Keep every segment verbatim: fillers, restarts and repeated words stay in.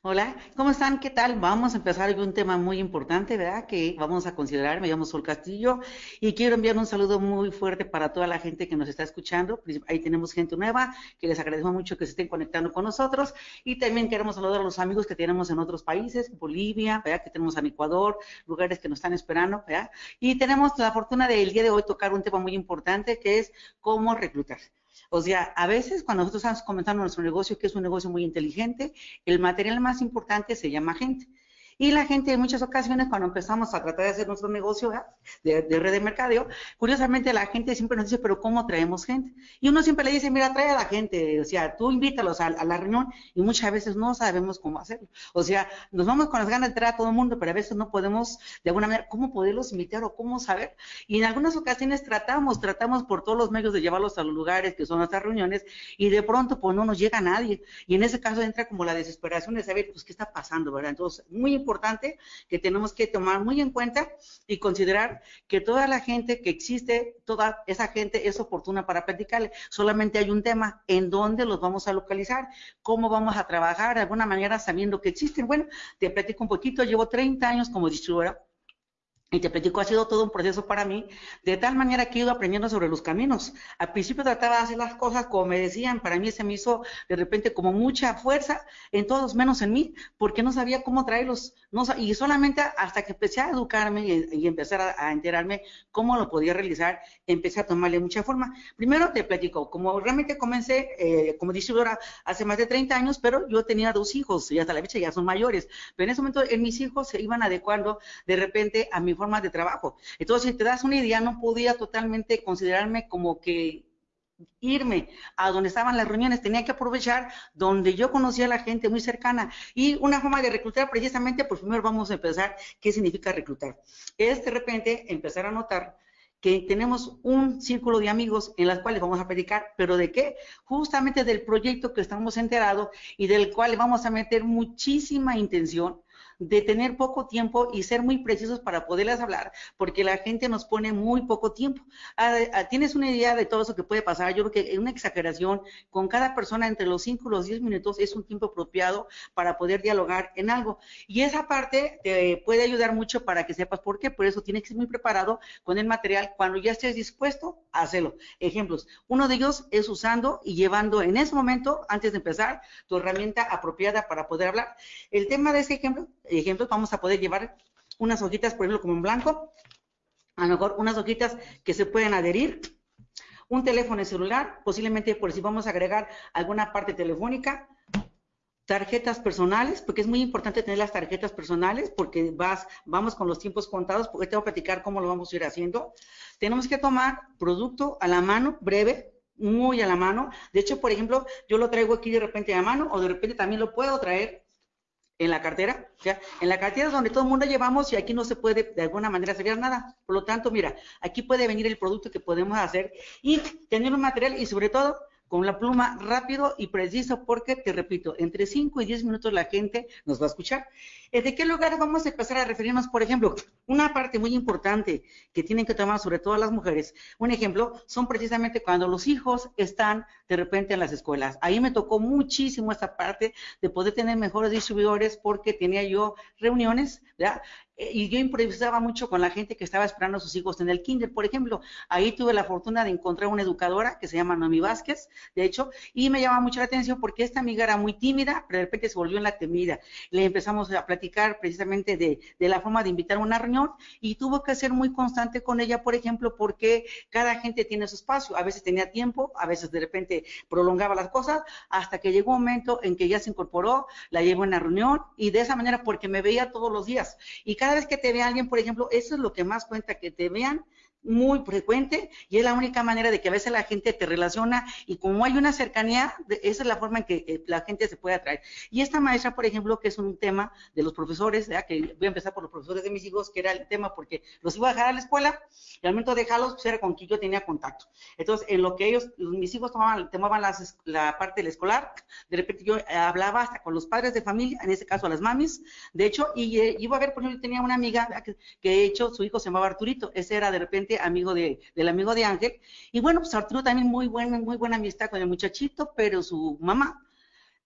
Hola, ¿cómo están? ¿Qué tal? Vamos a empezar con un tema muy importante, ¿verdad? Que vamos a considerar. Me llamo Sol Castillo y quiero enviar un saludo muy fuerte para toda la gente que nos está escuchando. Ahí tenemos gente nueva que les agradecemos mucho que se estén conectando con nosotros y también queremos saludar a los amigos que tenemos en otros países, Bolivia, ¿verdad? Que tenemos en Ecuador, lugares que nos están esperando, ¿verdad? Y tenemos la fortuna de el día de hoy tocar un tema muy importante que es cómo reclutar. O sea, a veces cuando nosotros estamos comenzando nuestro negocio, que es un negocio muy inteligente, el material más importante se llama gente. Y la gente en muchas ocasiones cuando empezamos a tratar de hacer nuestro negocio de, de red de mercadeo, curiosamente la gente siempre nos dice, pero ¿cómo traemos gente? Y uno siempre le dice, mira, trae a la gente, o sea, tú invítalos a, a la reunión y muchas veces no sabemos cómo hacerlo. O sea, nos vamos con las ganas de traer a todo el mundo, pero a veces no podemos, de alguna manera, cómo poderlos invitar o cómo saber. Y en algunas ocasiones tratamos, tratamos por todos los medios de llevarlos a los lugares que son nuestras reuniones y de pronto pues no nos llega nadie. Y en ese caso entra como la desesperación de saber, pues, qué está pasando, ¿verdad? Entonces, muy importante importante que tenemos que tomar muy en cuenta y considerar que toda la gente que existe, toda esa gente es oportuna para platicarle. Solamente hay un tema, ¿en dónde los vamos a localizar? ¿Cómo vamos a trabajar? De alguna manera sabiendo que existen. Bueno, te platico un poquito, llevo treinta años como distribuidora. Y te platico, ha sido todo un proceso para mí, de tal manera que he ido aprendiendo sobre los caminos. Al principio trataba de hacer las cosas como me decían, para mí se me hizo de repente como mucha fuerza en todos menos en mí, porque no sabía cómo traerlos. No, y solamente hasta que empecé a educarme y, y empezar a, a enterarme cómo lo podía realizar, empecé a tomarle mucha forma. Primero te platico, como realmente comencé eh, como distribuidora hace más de treinta años, pero yo tenía dos hijos y hasta la fecha ya son mayores. Pero en ese momento en mis hijos se iban adecuando de repente a mi forma de trabajo. Entonces, si te das una idea, no podía totalmente considerarme como que irme a donde estaban las reuniones, tenía que aprovechar donde yo conocía a la gente muy cercana. Y una forma de reclutar, precisamente, pues primero vamos a empezar, ¿qué significa reclutar? Es de repente empezar a notar que tenemos un círculo de amigos en las cuales vamos a predicar, pero ¿de qué? Justamente del proyecto que estamos enterados y del cual vamos a meter muchísima intención, de tener poco tiempo y ser muy precisos para poderles hablar, porque la gente nos pone muy poco tiempo. Ah, ah, ¿tienes una idea de todo eso que puede pasar? Yo creo que es una exageración, con cada persona entre los cinco y los diez minutos es un tiempo apropiado para poder dialogar en algo. Y esa parte te puede ayudar mucho para que sepas por qué, por eso tienes que ser muy preparado con el material cuando ya estés dispuesto a hacerlo. Ejemplos, uno de ellos es usando y llevando en ese momento, antes de empezar, tu herramienta apropiada para poder hablar. El tema de ese ejemplo ejemplos, vamos a poder llevar unas hojitas, por ejemplo, como en blanco, a lo mejor unas hojitas que se pueden adherir, un teléfono celular, posiblemente por si vamos a agregar alguna parte telefónica, tarjetas personales, porque es muy importante tener las tarjetas personales, porque vas, vamos con los tiempos contados, porque te voy a platicar cómo lo vamos a ir haciendo. Tenemos que tomar producto a la mano, breve, muy a la mano. De hecho, por ejemplo, yo lo traigo aquí de repente a mano, o de repente también lo puedo traer en la cartera, ¿ya? En la cartera es donde todo el mundo llevamos y aquí no se puede de alguna manera sacar nada. Por lo tanto, mira, aquí puede venir el producto que podemos hacer y tener un material y sobre todo con la pluma rápido y preciso porque, te repito, entre cinco y diez minutos la gente nos va a escuchar. ¿De qué lugar vamos a empezar a referirnos? Por ejemplo, una parte muy importante que tienen que tomar sobre todo las mujeres, un ejemplo, son precisamente cuando los hijos están de repente en las escuelas. Ahí me tocó muchísimo esta parte de poder tener mejores distribuidores porque tenía yo reuniones, ¿verdad? Y yo improvisaba mucho con la gente que estaba esperando a sus hijos en el kinder, por ejemplo. Ahí tuve la fortuna de encontrar una educadora que se llama Noemi Vázquez, de hecho, y me llama mucho la atención porque esta amiga era muy tímida, pero de repente se volvió en la temida. Le empezamos a platicar precisamente de, de la forma de invitar a una reunión y tuvo que ser muy constante con ella, por ejemplo, porque cada gente tiene su espacio. A veces tenía tiempo, a veces de repente prolongaba las cosas, hasta que llegó un momento en que ya se incorporó, la llevó en la reunión y de esa manera porque me veía todos los días. Y cada vez que te ve alguien, por ejemplo, eso es lo que más cuenta, que te vean muy frecuente y es la única manera de que a veces la gente te relaciona y como hay una cercanía, esa es la forma en que eh, la gente se puede atraer. Y esta maestra, por ejemplo, que es un tema de los profesores, ¿verdad? Que voy a empezar por los profesores de mis hijos, que era el tema porque los iba a dejar a la escuela y al momento de dejarlos, pues era con quien yo tenía contacto. Entonces, en lo que ellos, mis hijos tomaban, tomaban las, la parte del escolar, de repente yo hablaba hasta con los padres de familia, en ese caso a las mamis, de hecho, y eh, iba a ver, por ejemplo, yo tenía una amiga que, que de hecho su hijo se llamaba Arturito, ese era de repente amigo de, del amigo de Ángel, y bueno, pues Arturo también muy buena, muy buena amistad con el muchachito, pero su mamá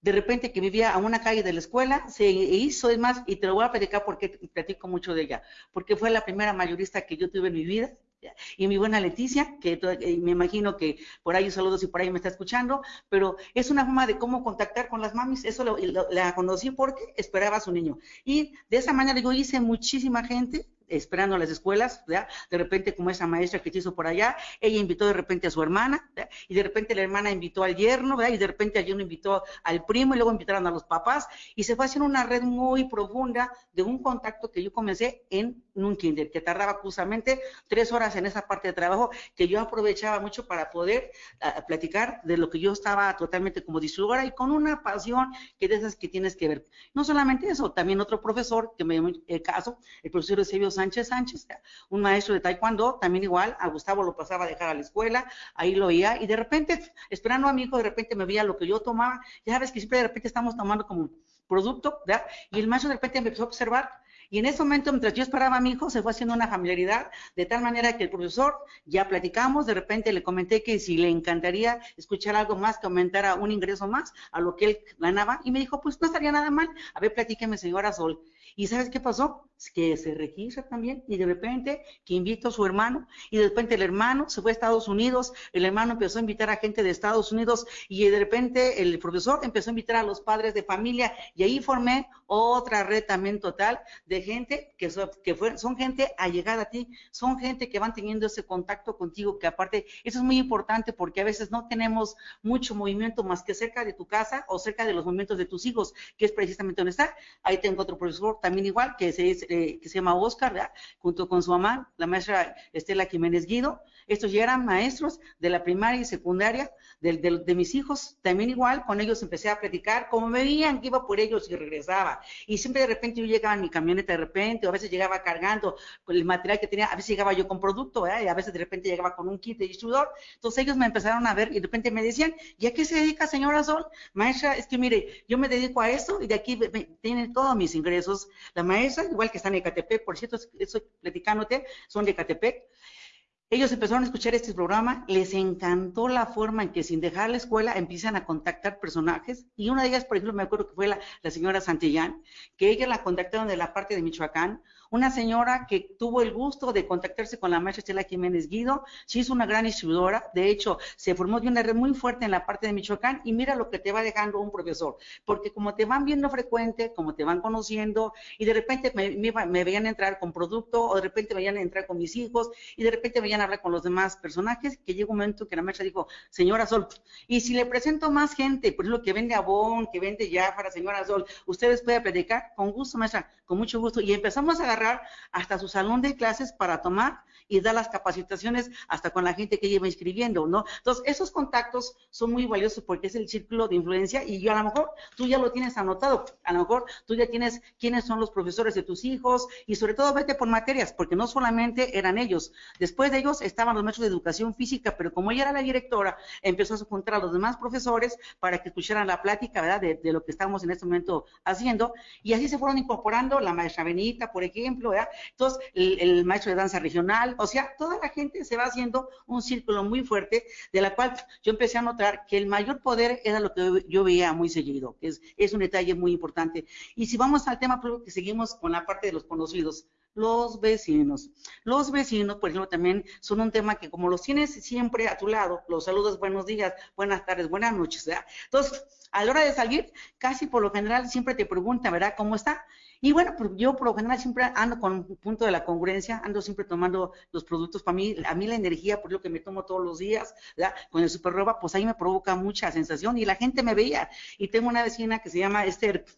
de repente que vivía a una calle de la escuela, se hizo, es más, y te lo voy a platicar porque platico mucho de ella, porque fue la primera mayorista que yo tuve en mi vida, y mi buena Leticia, que me imagino que por ahí un saludo si por ahí me está escuchando, pero es una forma de cómo contactar con las mamis, eso lo, lo, la conocí porque esperaba a su niño, y de esa manera yo hice muchísima gente, esperando a las escuelas, ¿verdad? De repente como esa maestra que se hizo por allá, ella invitó de repente a su hermana, ¿verdad? Y de repente la hermana invitó al yerno, ¿verdad? Y de repente el yerno invitó al primo y luego invitaron a los papás y se fue haciendo una red muy profunda de un contacto que yo comencé en un kinder, que tardaba justamente tres horas en esa parte de trabajo que yo aprovechaba mucho para poder uh, platicar de lo que yo estaba totalmente como distribuidora y con una pasión que de esas que tienes que ver. No solamente eso, también otro profesor que me llamó el caso, el profesor Eusebio Sánchez Sánchez, un maestro de taekwondo, también igual, a Gustavo lo pasaba a dejar a la escuela, ahí lo oía, y de repente, esperando a mi hijo, de repente me veía lo que yo tomaba, ya sabes que siempre de repente estamos tomando como producto, ¿verdad? Y el maestro de repente me empezó a observar, y en ese momento, mientras yo esperaba a mi hijo, se fue haciendo una familiaridad, de tal manera que el profesor, ya platicamos, de repente le comenté que si le encantaría escuchar algo más, que aumentara un ingreso más a lo que él ganaba, y me dijo, pues no estaría nada mal, a ver, platíqueme, señora Sol. ¿Y sabes qué pasó? Que se registra también y de repente que invitó a su hermano y de repente el hermano se fue a Estados Unidos, el hermano empezó a invitar a gente de Estados Unidos y de repente el profesor empezó a invitar a los padres de familia y ahí formé otra red también total de gente que, so, que fue, son gente allegada a ti, son gente que van teniendo ese contacto contigo, que aparte eso es muy importante porque a veces no tenemos mucho movimiento más que cerca de tu casa o cerca de los movimientos de tus hijos, que es precisamente donde está. Ahí tengo otro profesor también igual, que se, eh, que se llama Oscar, ¿verdad? Junto con su mamá, la maestra Estela Jiménez Guido. Estos ya eran maestros de la primaria y secundaria de, de, de mis hijos, también igual, con ellos empecé a platicar, como me veían que iba por ellos y regresaba, y siempre de repente yo llegaba en mi camioneta de repente, o a veces llegaba cargando con el material que tenía, a veces llegaba yo con producto, ¿verdad? Y a veces de repente llegaba con un kit de distribuidor, entonces ellos me empezaron a ver y de repente me decían, ¿y a qué se dedica, señora Sol? Maestra, es que mire, yo me dedico a esto y de aquí me, me, tienen todos mis ingresos. La maestra, igual que está en Ecatepec, por cierto, estoy platicándote, son de Ecatepec. Ellos empezaron a escuchar este programa, les encantó la forma en que sin dejar la escuela empiezan a contactar personajes, y una de ellas, por ejemplo, me acuerdo que fue la, la señora Santillán, que ella la contactaron de la parte de Michoacán, una señora que tuvo el gusto de contactarse con la maestra Estela Jiménez Guido, se hizo una gran distribuidora, de hecho, se formó de una red muy fuerte en la parte de Michoacán, y mira lo que te va dejando un profesor, porque como te van viendo frecuente, como te van conociendo, y de repente me, me, me veían entrar con producto, o de repente me veían entrar con mis hijos, y de repente me veían hablar con los demás personajes, que llegó un momento que la maestra dijo, señora Sol, y si le presento más gente, por ejemplo, que vende Avon, que vende Jafra, señora Sol, ustedes pueden platicar, con gusto, maestra, con mucho gusto, y empezamos a agarrar hasta su salón de clases para tomar y dar las capacitaciones hasta con la gente que lleva inscribiendo, ¿no? Entonces, esos contactos son muy valiosos porque es el círculo de influencia y yo a lo mejor tú ya lo tienes anotado, a lo mejor tú ya tienes quiénes son los profesores de tus hijos y sobre todo vete por materias, porque no solamente eran ellos, después de ellos estaban los maestros de educación física, pero como ella era la directora, empezó a juntar a los demás profesores para que escucharan la plática, ¿verdad?, de, de lo que estamos en este momento haciendo, y así se fueron incorporando la maestra Benita, por ejemplo, ¿verdad? Entonces, el, el maestro de danza regional, o sea, toda la gente se va haciendo un círculo muy fuerte, de la cual yo empecé a notar que el mayor poder era lo que yo veía muy seguido, que es, es un detalle muy importante. Y si vamos al tema, que seguimos con la parte de los conocidos, los vecinos. Los vecinos, por ejemplo, también son un tema que como los tienes siempre a tu lado, los saludos, buenos días, buenas tardes, buenas noches, ¿verdad? Entonces, a la hora de salir, casi por lo general siempre te preguntan, ¿verdad?, ¿cómo está? Y bueno, pues yo por lo general siempre ando con un punto de la congruencia, ando siempre tomando los productos para mí, a mí la energía, por lo que me tomo todos los días, ¿verdad?, con el Superroba, pues ahí me provoca mucha sensación y la gente me veía. Y tengo una vecina que se llama Esther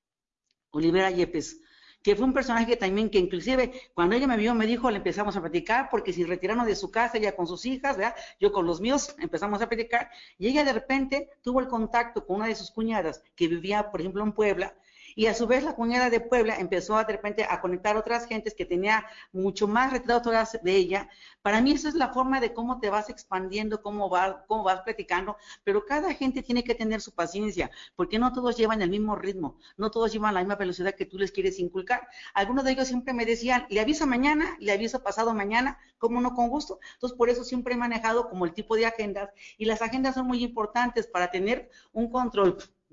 Olivera Yepes, que fue un personaje también que inclusive cuando ella me vio me dijo, le empezamos a platicar, porque si retiraron de su casa ella con sus hijas, ¿verdad?, yo con los míos, empezamos a platicar, y ella de repente tuvo el contacto con una de sus cuñadas que vivía, por ejemplo, en Puebla, y a su vez la cuñada de Puebla empezó a, de repente a conectar otras gentes que tenía mucho más retirado todas de ella. Para mí esa es la forma de cómo te vas expandiendo, cómo, va, cómo vas platicando, pero cada gente tiene que tener su paciencia, porque no todos llevan el mismo ritmo, no todos llevan la misma velocidad que tú les quieres inculcar. Algunos de ellos siempre me decían, le aviso mañana, le aviso pasado mañana, ¿cómo no? Con gusto. Entonces, por eso siempre he manejado como el tipo de agendas, y las agendas son muy importantes para tener un control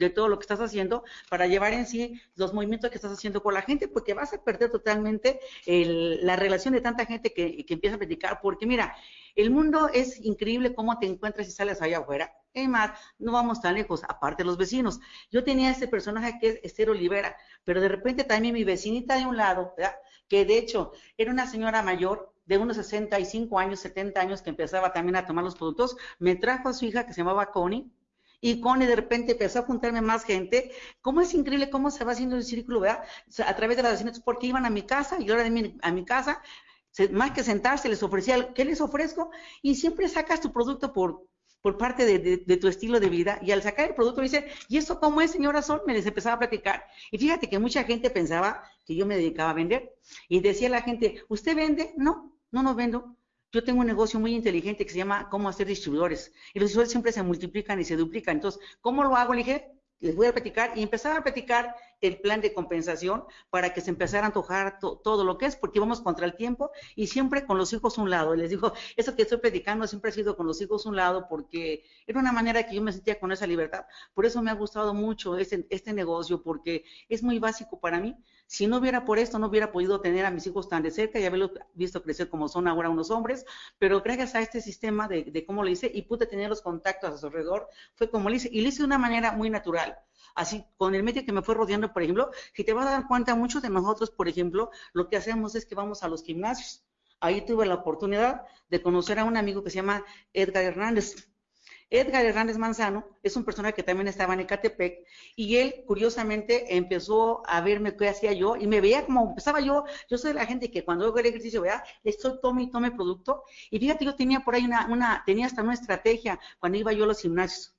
de todo lo que estás haciendo para llevar en sí los movimientos que estás haciendo con la gente, porque vas a perder totalmente el, la relación de tanta gente que, que empieza a platicar, porque mira, el mundo es increíble cómo te encuentras y sales allá afuera. Es más, no vamos tan lejos, aparte de los vecinos. Yo tenía este personaje que es Esther Olivera, pero de repente también mi vecinita de un lado, ¿verdad? Que de hecho era una señora mayor, de unos sesenta y cinco años, setenta años, que empezaba también a tomar los productos, me trajo a su hija que se llamaba Connie, y Connie de repente empezó a juntarme más gente. Cómo es increíble cómo se va haciendo el círculo, ¿verdad? O sea, a través de las vecinas, porque iban a mi casa, y ahora de mi, a mi casa, se, más que sentarse, les ofrecía, ¿qué les ofrezco? Y siempre sacas tu producto por, por parte de, de, de tu estilo de vida, y al sacar el producto dice, ¿y esto cómo es, señora Sol? Me les empezaba a platicar, y fíjate que mucha gente pensaba que yo me dedicaba a vender, y decía la gente, ¿usted vende? No, no, no vendo. Yo tengo un negocio muy inteligente que se llama cómo hacer distribuidores, y los distribuidores siempre se multiplican y se duplican. Entonces, ¿cómo lo hago? Le dije, les voy a platicar, y empezaba a platicar el plan de compensación para que se empezara a antojar to, todo lo que es, porque íbamos contra el tiempo y siempre con los hijos a un lado. Les digo, eso que estoy predicando siempre ha sido con los hijos a un lado, porque era una manera que yo me sentía con esa libertad. Por eso me ha gustado mucho este, este negocio, porque es muy básico para mí. Si no hubiera por esto, no hubiera podido tener a mis hijos tan de cerca y haberlos visto crecer como son ahora unos hombres, pero gracias a este sistema de, de cómo lo hice y pude tener los contactos a su alrededor, fue como lo hice, y lo hice de una manera muy natural. Así, con el medio que me fue rodeando, por ejemplo, si te vas a dar cuenta, muchos de nosotros, por ejemplo, lo que hacemos es que vamos a los gimnasios. Ahí tuve la oportunidad de conocer a un amigo que se llama Edgar Hernández. Edgar Hernández Manzano es un personaje que también estaba en Ecatepec, y él, curiosamente, empezó a verme qué hacía yo, y me veía como empezaba yo. Yo soy de la gente que cuando hago el ejercicio, vea, estoy tome y tome producto, y fíjate, yo tenía por ahí una, una, tenía hasta una estrategia cuando iba yo a los gimnasios.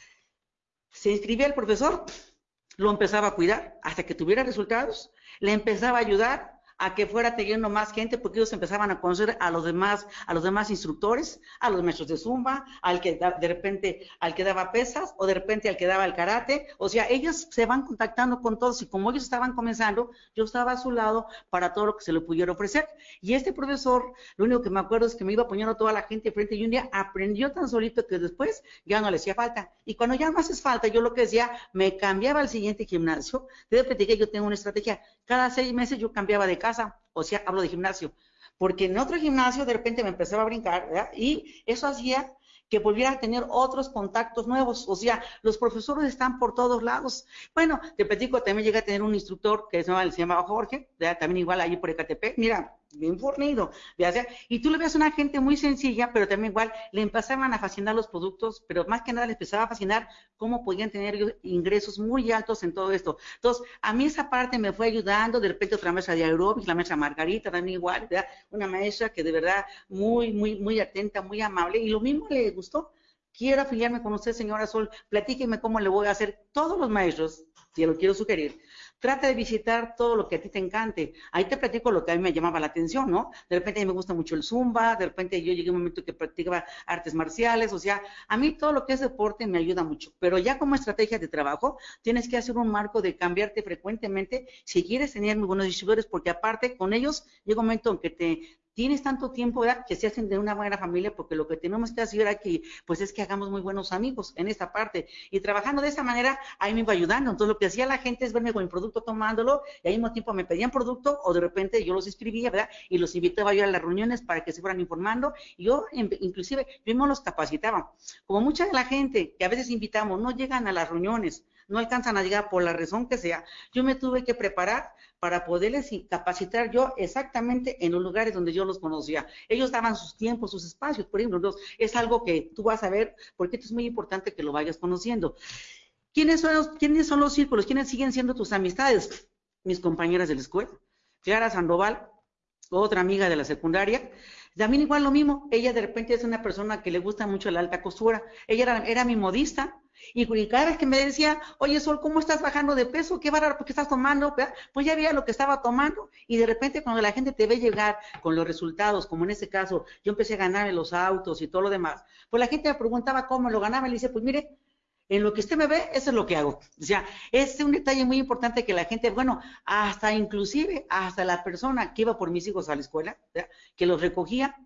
Se inscribía el profesor, lo empezaba a cuidar hasta que tuviera resultados, le empezaba a ayudar a que fuera teniendo más gente, porque ellos empezaban a conocer a los demás, a los demás instructores, a los maestros de zumba, al que da, de repente al que daba pesas, o de repente al que daba el karate. O sea, ellos se van contactando con todos, y como ellos estaban comenzando, yo estaba a su lado para todo lo que se le pudiera ofrecer. Y este profesor, lo único que me acuerdo es que me iba poniendo a toda la gente frente, y un día aprendió tan solito que después ya no le hacía falta. Y cuando ya no haces falta, yo lo que decía, me cambiaba al siguiente gimnasio. Te platiqué, yo tengo una estrategia, cada seis meses yo cambiaba de casa, o sea, hablo de gimnasio, porque en otro gimnasio de repente me empezaba a brincar, ¿verdad? Y eso hacía que volviera a tener otros contactos nuevos. O sea, los profesores están por todos lados. Bueno, te platico, también llegué a tener un instructor que se llamaba, se llamaba Jorge, ¿verdad? También igual ahí por Ecatepec, mira, bien fornido, ¿verdad? Y tú le ves una gente muy sencilla, pero también igual le empezaban a fascinar los productos, pero más que nada le empezaba a fascinar cómo podían tener ingresos muy altos en todo esto. Entonces, a mí esa parte me fue ayudando. De repente otra maestra de aeróbics, la maestra Margarita, también igual, ¿verdad? Una maestra que de verdad muy, muy, muy atenta, muy amable, y lo mismo le gustó. Quiero afiliarme con usted, señora Sol, platíqueme cómo le voy a hacer. Todos los maestros, te lo quiero sugerir, trata de visitar todo lo que a ti te encante. Ahí te platico lo que a mí me llamaba la atención, ¿no? De repente a mí me gusta mucho el zumba, de repente yo llegué a un momento que practicaba artes marciales. O sea, a mí todo lo que es deporte me ayuda mucho, pero ya como estrategia de trabajo tienes que hacer un marco de cambiarte frecuentemente si quieres tener muy buenos distribuidores, porque aparte con ellos llega un momento en que te tienes tanto tiempo, ¿verdad?, que se hacen de una buena familia, porque lo que tenemos que hacer aquí, pues es que hagamos muy buenos amigos en esta parte, y trabajando de esa manera, ahí me iba ayudando. Entonces lo que hacía la gente es verme con el producto tomándolo, y al mismo tiempo me pedían producto, o de repente yo los escribía, ¿verdad?, y los invitaba yo a las reuniones para que se fueran informando, y yo inclusive, yo mismo los capacitaba. Como mucha de la gente que a veces invitamos no llegan a las reuniones, no alcanzan a llegar por la razón que sea, yo me tuve que preparar para poderles capacitar yo exactamente en los lugares donde yo los conocía. Ellos daban sus tiempos, sus espacios, por ejemplo. Entonces, es algo que tú vas a ver, porque esto es muy importante que lo vayas conociendo. ¿Quiénes son los, quiénes son los círculos? ¿Quiénes siguen siendo tus amistades? Mis compañeras de la escuela. Clara Sandoval, otra amiga de la secundaria. También igual lo mismo, ella de repente es una persona que le gusta mucho la alta costura. Ella era, era mi modista, y cada vez que me decía, oye Sol, ¿cómo estás bajando de peso? Qué bárbaro, ¿por qué estás tomando? Pues ya veía lo que estaba tomando, y de repente cuando la gente te ve llegar con los resultados, como en este caso, yo empecé a ganar en los autos y todo lo demás, pues la gente me preguntaba cómo lo ganaba, y le dice, pues mire, en lo que usted me ve, eso es lo que hago. O sea, es un detalle muy importante que la gente, bueno, hasta inclusive, hasta la persona que iba por mis hijos a la escuela, ¿verdad?, que los recogía,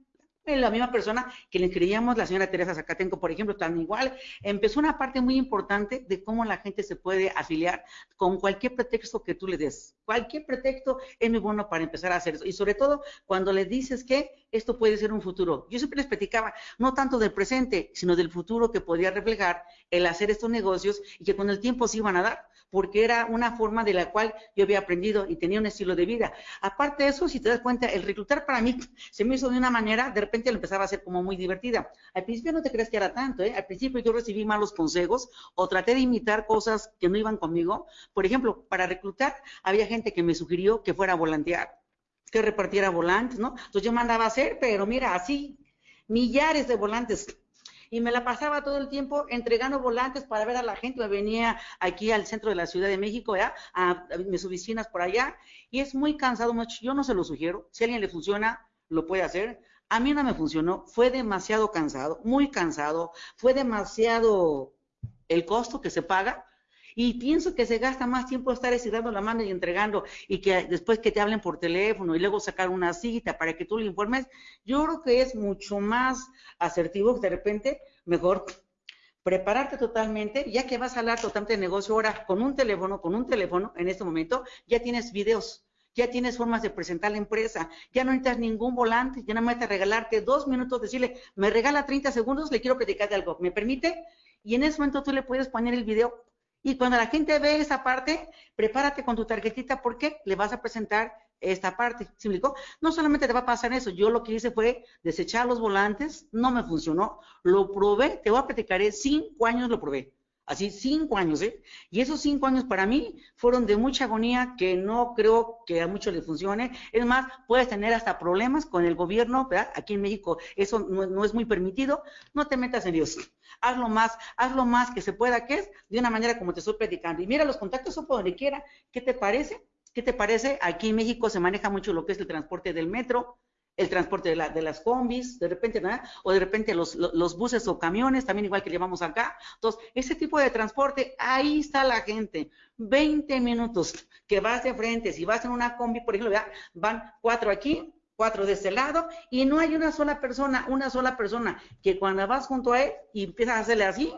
La misma persona que le escribíamos, la señora Teresa Zacatenco, por ejemplo, tan igual, empezó una parte muy importante de cómo la gente se puede afiliar con cualquier pretexto que tú le des. Cualquier pretexto es muy bueno para empezar a hacer eso. Y sobre todo, cuando le dices que esto puede ser un futuro. Yo siempre les platicaba, no tanto del presente, sino del futuro que podría reflejar el hacer estos negocios y que con el tiempo se iban a dar, porque era una forma de la cual yo había aprendido y tenía un estilo de vida. Aparte de eso, si te das cuenta, el reclutar para mí se me hizo de una manera, de repente lo empezaba a hacer como muy divertida. Al principio no te creas que era tanto, ¿eh? Al principio yo recibí malos consejos o traté de imitar cosas que no iban conmigo. Por ejemplo, para reclutar había gente que me sugirió que fuera a volantear, que repartiera volantes, ¿no? Entonces yo mandaba a hacer, pero mira, así, millares de volantes. Y me la pasaba todo el tiempo entregando volantes para ver a la gente. Me venía aquí al centro de la Ciudad de México, ¿ya? A, a mis oficinas por allá, y es muy cansado, mucho. Yo no se lo sugiero. Si a alguien le funciona, lo puede hacer. A mí no me funcionó, fue demasiado cansado, muy cansado, fue demasiado el costo que se paga. Y pienso que se gasta más tiempo estar estirando la mano y entregando, y que después que te hablen por teléfono y luego sacar una cita para que tú le informes. Yo creo que es mucho más asertivo, de repente, mejor prepararte totalmente, ya que vas a hablar totalmente de negocio ahora con un teléfono, con un teléfono, en este momento, ya tienes videos, ya tienes formas de presentar la empresa, ya no necesitas ningún volante, ya no necesitas regalarte dos minutos, decirle, me regala treinta segundos, le quiero platicar de algo, ¿me permite? Y en ese momento tú le puedes poner el video. Y cuando la gente ve esa parte, prepárate con tu tarjetita porque le vas a presentar esta parte. ¿Sí me explicó? No solamente te va a pasar eso, yo lo que hice fue desechar los volantes, no me funcionó, lo probé, te voy a platicar, cinco años lo probé. Así, cinco años, ¿eh? Y esos cinco años para mí fueron de mucha agonía, que no creo que a muchos les funcione. Es más, puedes tener hasta problemas con el gobierno, ¿verdad? Aquí en México eso no, no es muy permitido. No te metas en Dios. Hazlo más, hazlo más que se pueda, que es de una manera como te estoy platicando. Y mira, los contactos son por donde quiera. ¿Qué te parece? ¿Qué te parece? Aquí en México se maneja mucho lo que es el transporte del metro, el transporte de, la, de las combis, de repente, ¿verdad? O de repente los, los, los buses o camiones, también igual que llevamos acá. Entonces, ese tipo de transporte, ahí está la gente. veinte minutos que vas de frente, si vas en una combi, por ejemplo, ¿verdad? Van cuatro aquí, cuatro de este lado, y no hay una sola persona, una sola persona, que cuando vas junto a él y empiezas a hacerle así,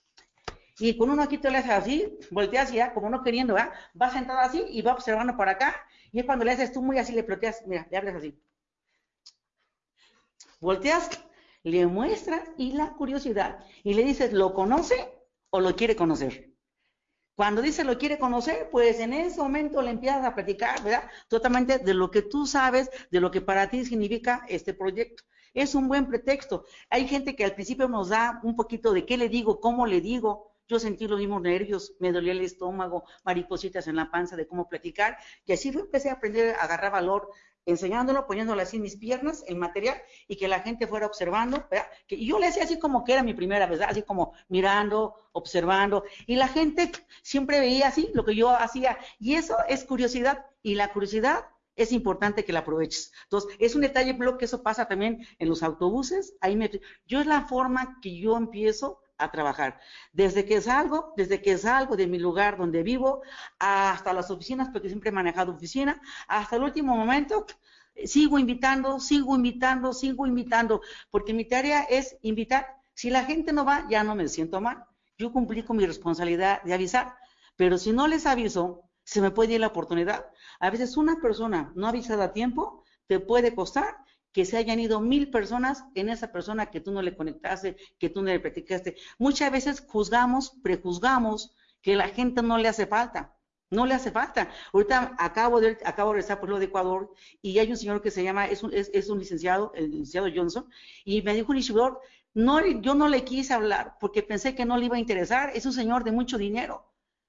y con uno aquí te le haces así, volteas y ya, como no queriendo, ¿verdad? Vas sentado así y va observando para acá, y es cuando le haces tú muy así, le ploteas, mira, le hablas así. Volteas, le muestras y la curiosidad, y le dices, ¿lo conoce o lo quiere conocer? Cuando dice lo quiere conocer, pues en ese momento le empiezas a platicar, ¿verdad? Totalmente de lo que tú sabes, de lo que para ti significa este proyecto. Es un buen pretexto. Hay gente que al principio nos da un poquito de qué le digo, cómo le digo. Yo sentí los mismos nervios, me dolía el estómago, maripositas en la panza de cómo platicar, y así empecé a aprender a agarrar valor, enseñándolo, poniéndolo así en mis piernas, el material, y que la gente fuera observando, ¿verdad? Que y yo le hacía así como que era mi primera vez, ¿verdad? Así como mirando, observando, y la gente siempre veía así lo que yo hacía, y eso es curiosidad, y la curiosidad es importante que la aproveches. Entonces, es un detalle, pero que eso pasa también en los autobuses, ahí me, yo es la forma que yo empiezo a trabajar. Desde que salgo, desde que salgo de mi lugar donde vivo, hasta las oficinas, porque siempre he manejado oficina, hasta el último momento, sigo invitando, sigo invitando, sigo invitando, porque mi tarea es invitar. Si la gente no va, ya no me siento mal. Yo cumplí con mi responsabilidad de avisar, pero si no les aviso, se me puede ir la oportunidad. A veces una persona no avisada a tiempo te puede costar que se hayan ido mil personas en esa persona que tú no le conectaste, que tú no le platicaste. Muchas veces juzgamos, prejuzgamos que la gente no le hace falta. No le hace falta. Ahorita acabo de, acabo de regresar por lo de Ecuador y hay un señor que se llama, es un, es, es un licenciado, el licenciado Johnson, y me dijo un instructor, no, yo no le quise hablar porque pensé que no le iba a interesar, es un señor de mucho dinero.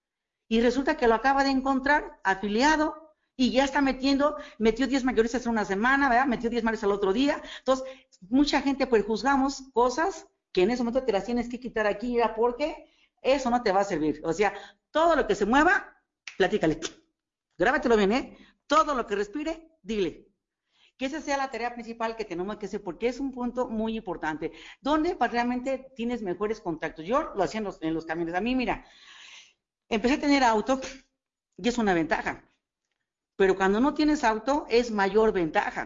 Y resulta que lo acaba de encontrar afiliado, y ya está metiendo, metió diez mayoristas en una semana, ¿verdad? Metió diez mayoristas al otro día. Entonces, mucha gente pues juzgamos cosas que en ese momento te las tienes que quitar aquí, ¿verdad? Porque eso no te va a servir. O sea, todo lo que se mueva, platícale. Grábatelo bien, ¿eh? Todo lo que respire, dile. Que esa sea la tarea principal que tenemos que hacer, porque es un punto muy importante. ¿Dónde realmente tienes mejores contactos? Yo lo hacía en los, en los camiones. A mí, mira, empecé a tener auto y es una ventaja. Pero cuando no tienes auto es mayor ventaja,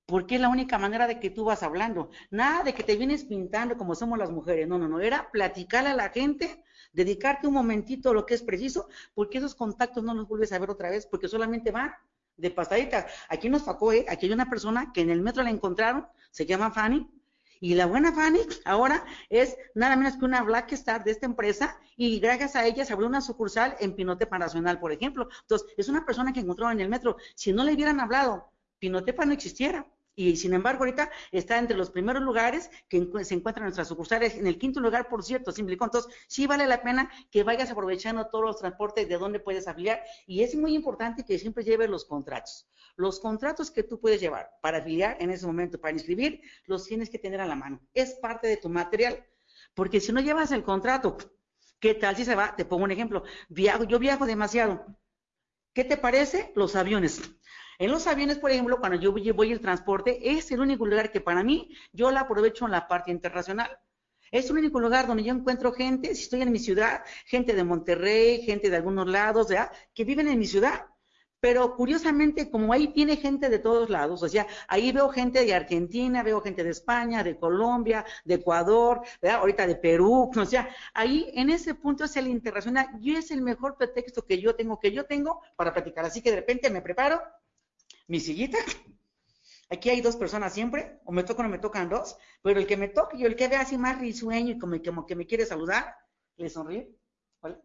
porque es la única manera de que tú vas hablando. Nada de que te vienes pintando como somos las mujeres. No, no, no. Era platicarle a la gente, dedicarte un momentito a lo que es preciso, porque esos contactos no los vuelves a ver otra vez, porque solamente van de pasadita. Aquí nos tocó, ¿eh? Aquí hay una persona que en el metro la encontraron, se llama Fanny, y la buena Fanny ahora es nada menos que una Black Star de esta empresa, y gracias a ella se abrió una sucursal en Pinotepa Nacional, por ejemplo. Entonces, es una persona que encontraron en el metro. Si no le hubieran hablado, Pinotepa no existiera. Y sin embargo, ahorita está entre los primeros lugares que se encuentran nuestras sucursales, en el quinto lugar, por cierto, Simplicón. Entonces, sí vale la pena que vayas aprovechando todos los transportes de donde puedes afiliar, y es muy importante que siempre lleves los contratos. Los contratos que tú puedes llevar para afiliar en ese momento, para inscribir, los tienes que tener a la mano. Es parte de tu material, porque si no llevas el contrato, ¿qué tal si se va? Te pongo un ejemplo. Viajo, yo viajo demasiado. ¿Qué te parece? Los aviones. En los aviones, por ejemplo, cuando yo voy el transporte, es el único lugar que para mí, yo la aprovecho en la parte internacional. Es el único lugar donde yo encuentro gente, si estoy en mi ciudad, gente de Monterrey, gente de algunos lados, ¿verdad?, que viven en mi ciudad. Pero curiosamente, como ahí viene gente de todos lados, o sea, ahí veo gente de Argentina, veo gente de España, de Colombia, de Ecuador, ¿verdad?, ahorita de Perú, o sea, ahí en ese punto es el internacional, y es el mejor pretexto que yo tengo, que yo tengo para platicar. Así que de repente me preparo mi sillita, aquí hay dos personas siempre, o me tocan o me tocan dos, pero el que me toque, yo el que vea así más risueño y como, como que me quiere saludar, le sonríe, ¿vale?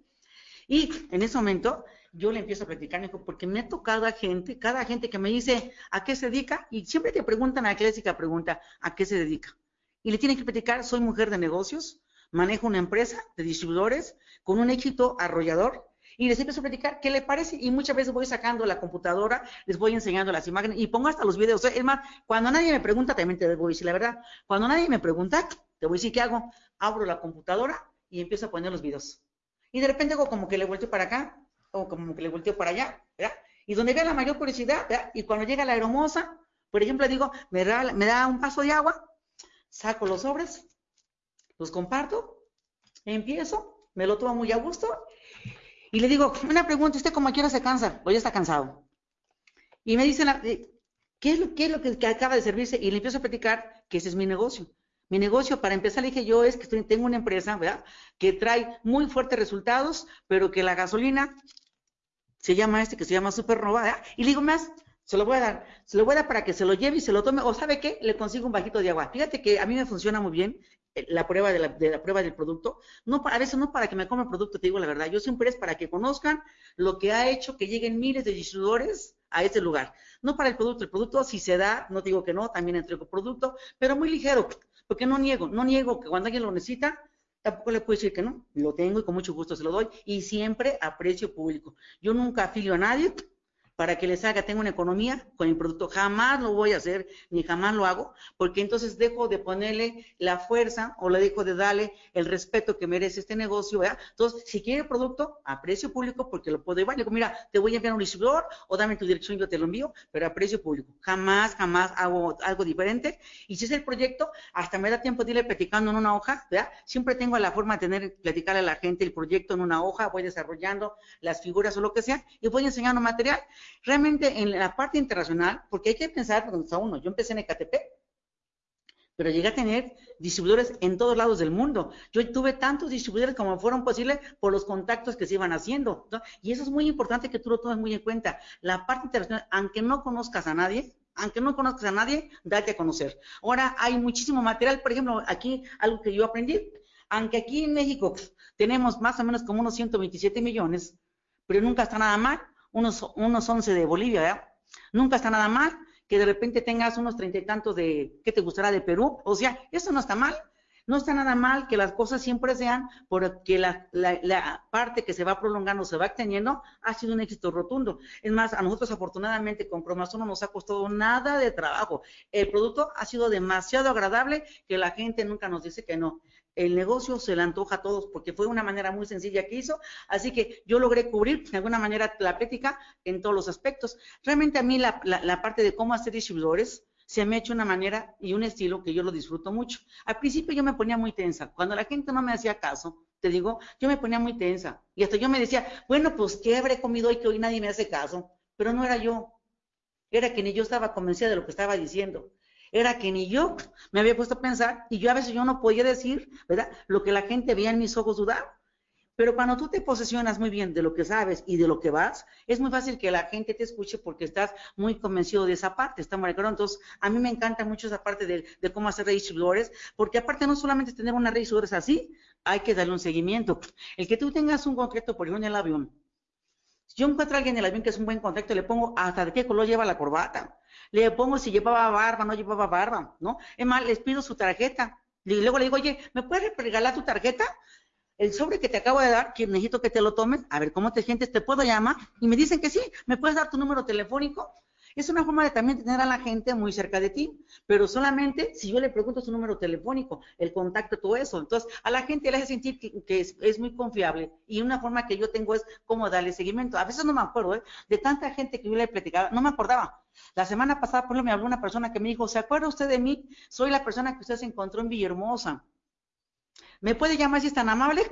Y en ese momento yo le empiezo a platicar, porque me ha tocado a gente, cada gente que me dice a qué se dedica, y siempre te preguntan, la clásica pregunta, ¿a qué se dedica? Y le tienen que platicar, soy mujer de negocios, manejo una empresa de distribuidores con un éxito arrollador, y les empiezo a platicar qué le parece, y muchas veces voy sacando la computadora, les voy enseñando las imágenes, y pongo hasta los videos. Es más, cuando nadie me pregunta, también te voy a decir la verdad, cuando nadie me pregunta, te voy a decir qué hago, abro la computadora y empiezo a poner los videos. Y de repente hago como que le volteo para acá, o como que le volteo para allá, ¿verdad? Y donde vea la mayor curiosidad, ¿verdad? Y cuando llega la aeromoza, por ejemplo, digo, me da, me da un vaso de agua, saco los sobres, los comparto, empiezo, me lo tomo muy a gusto, y le digo, una pregunta, ¿usted como a qué hora se cansa? O ya está cansado. Y me dice, la, ¿qué es lo, qué es lo que, que acaba de servirse? Y le empiezo a platicar que ese es mi negocio. Mi negocio, para empezar, le dije yo, es que estoy, tengo una empresa, ¿verdad?, que trae muy fuertes resultados, pero que la gasolina se llama este, que se llama Supernova, ¿verdad? Y le digo, más, se lo voy a dar, se lo voy a dar para que se lo lleve y se lo tome, o ¿sabe qué? Le consigo un bajito de agua. Fíjate que a mí me funciona muy bien la prueba de la, de la prueba del producto, no, a veces no para que me coma el producto, te digo la verdad, yo siempre es para que conozcan lo que ha hecho que lleguen miles de distribuidores a este lugar, no para el producto. El producto, si se da, no digo que no, también entrego producto, pero muy ligero, porque no niego, no niego que cuando alguien lo necesita, tampoco le puedo decir que no, lo tengo y con mucho gusto se lo doy, y siempre a precio público. Yo nunca afilio a nadie para que les haga, tengo una economía con el producto, jamás lo voy a hacer, ni jamás lo hago, porque entonces dejo de ponerle la fuerza, o le dejo de darle el respeto que merece este negocio, ¿verdad? Entonces, si quiere el producto, a precio público, porque lo puedo llevar, le digo, mira, te voy a enviar un distribuidor, o dame tu dirección, yo te lo envío, pero a precio público. Jamás, jamás hago algo diferente, y si es el proyecto, hasta me da tiempo de irle platicando en una hoja, ¿verdad? Siempre tengo la forma de tener, platicarle a la gente el proyecto en una hoja, voy desarrollando las figuras o lo que sea, y voy enseñando material. Realmente en la parte internacional, porque hay que pensar por donde está uno. Yo empecé en Ecatepec, pero llegué a tener distribuidores en todos lados del mundo. Yo tuve tantos distribuidores como fueron posibles por los contactos que se iban haciendo, ¿no? Y eso es muy importante que tú lo tomes muy en cuenta. La parte internacional, aunque no conozcas a nadie, aunque no conozcas a nadie, date a conocer. Ahora hay muchísimo material, por ejemplo, aquí algo que yo aprendí, aunque aquí en México tenemos más o menos como unos ciento veintisiete millones, pero nunca está nada mal. Unos, unos once de Bolivia, ¿verdad? Nunca está nada mal que de repente tengas unos treinta y tantos de, ¿qué te gustará?, de Perú. O sea, eso no está mal. No está nada mal que las cosas siempre sean porque la, la, la parte que se va prolongando, se va extendiendo, ha sido un éxito rotundo. Es más, a nosotros afortunadamente con Cromazo no nos ha costado nada de trabajo. El producto ha sido demasiado agradable que la gente nunca nos dice que no. El negocio se le antoja a todos porque fue una manera muy sencilla que hizo, así que yo logré cubrir de alguna manera la práctica en todos los aspectos. Realmente a mí la, la, la parte de cómo hacer distribuidores se me ha hecho una manera y un estilo que yo lo disfruto mucho. Al principio yo me ponía muy tensa, cuando la gente no me hacía caso, te digo, yo me ponía muy tensa, y hasta yo me decía, bueno, pues, ¿qué habré comido hoy que hoy nadie me hace caso? Pero no era yo. era que ni yo estaba convencida de lo que estaba diciendo. Era que ni yo me había puesto a pensar y yo a veces yo no podía decir, ¿verdad? Lo que la gente veía en mis ojos dudar. Pero cuando tú te posesionas muy bien de lo que sabes y de lo que vas, es muy fácil que la gente te escuche porque estás muy convencido de esa parte, ¿estamos de acuerdo? Entonces, a mí me encanta mucho esa parte de, de cómo hacer redes distribuidores, porque aparte no solamente es tener una red distribuidores así, hay que darle un seguimiento. El que tú tengas un contacto, por ejemplo, en el avión. Si yo encuentro a alguien en el avión que es un buen contacto, le pongo hasta de qué color lleva la corbata. Le pongo si llevaba barba, no llevaba barba, ¿no? Es más, les pido su tarjeta. Y luego le digo, oye, ¿me puedes regalar tu tarjeta? El sobre que te acabo de dar, que necesito que te lo tomes, a ver cómo te sientes, te puedo llamar, y me dicen que sí, ¿me puedes dar tu número telefónico? Es una forma de también tener a la gente muy cerca de ti, pero solamente si yo le pregunto su número telefónico, el contacto, todo eso. Entonces, a la gente le hace sentir que, que es, es, muy confiable, y una forma que yo tengo es cómo darle seguimiento. A veces no me acuerdo, ¿eh? De tanta gente que yo le platicaba, no me acordaba. La semana pasada, por ejemplo, me habló una persona que me dijo, ¿se acuerda usted de mí? Soy la persona que usted se encontró en Villahermosa. ¿Me puede llamar si es tan amable?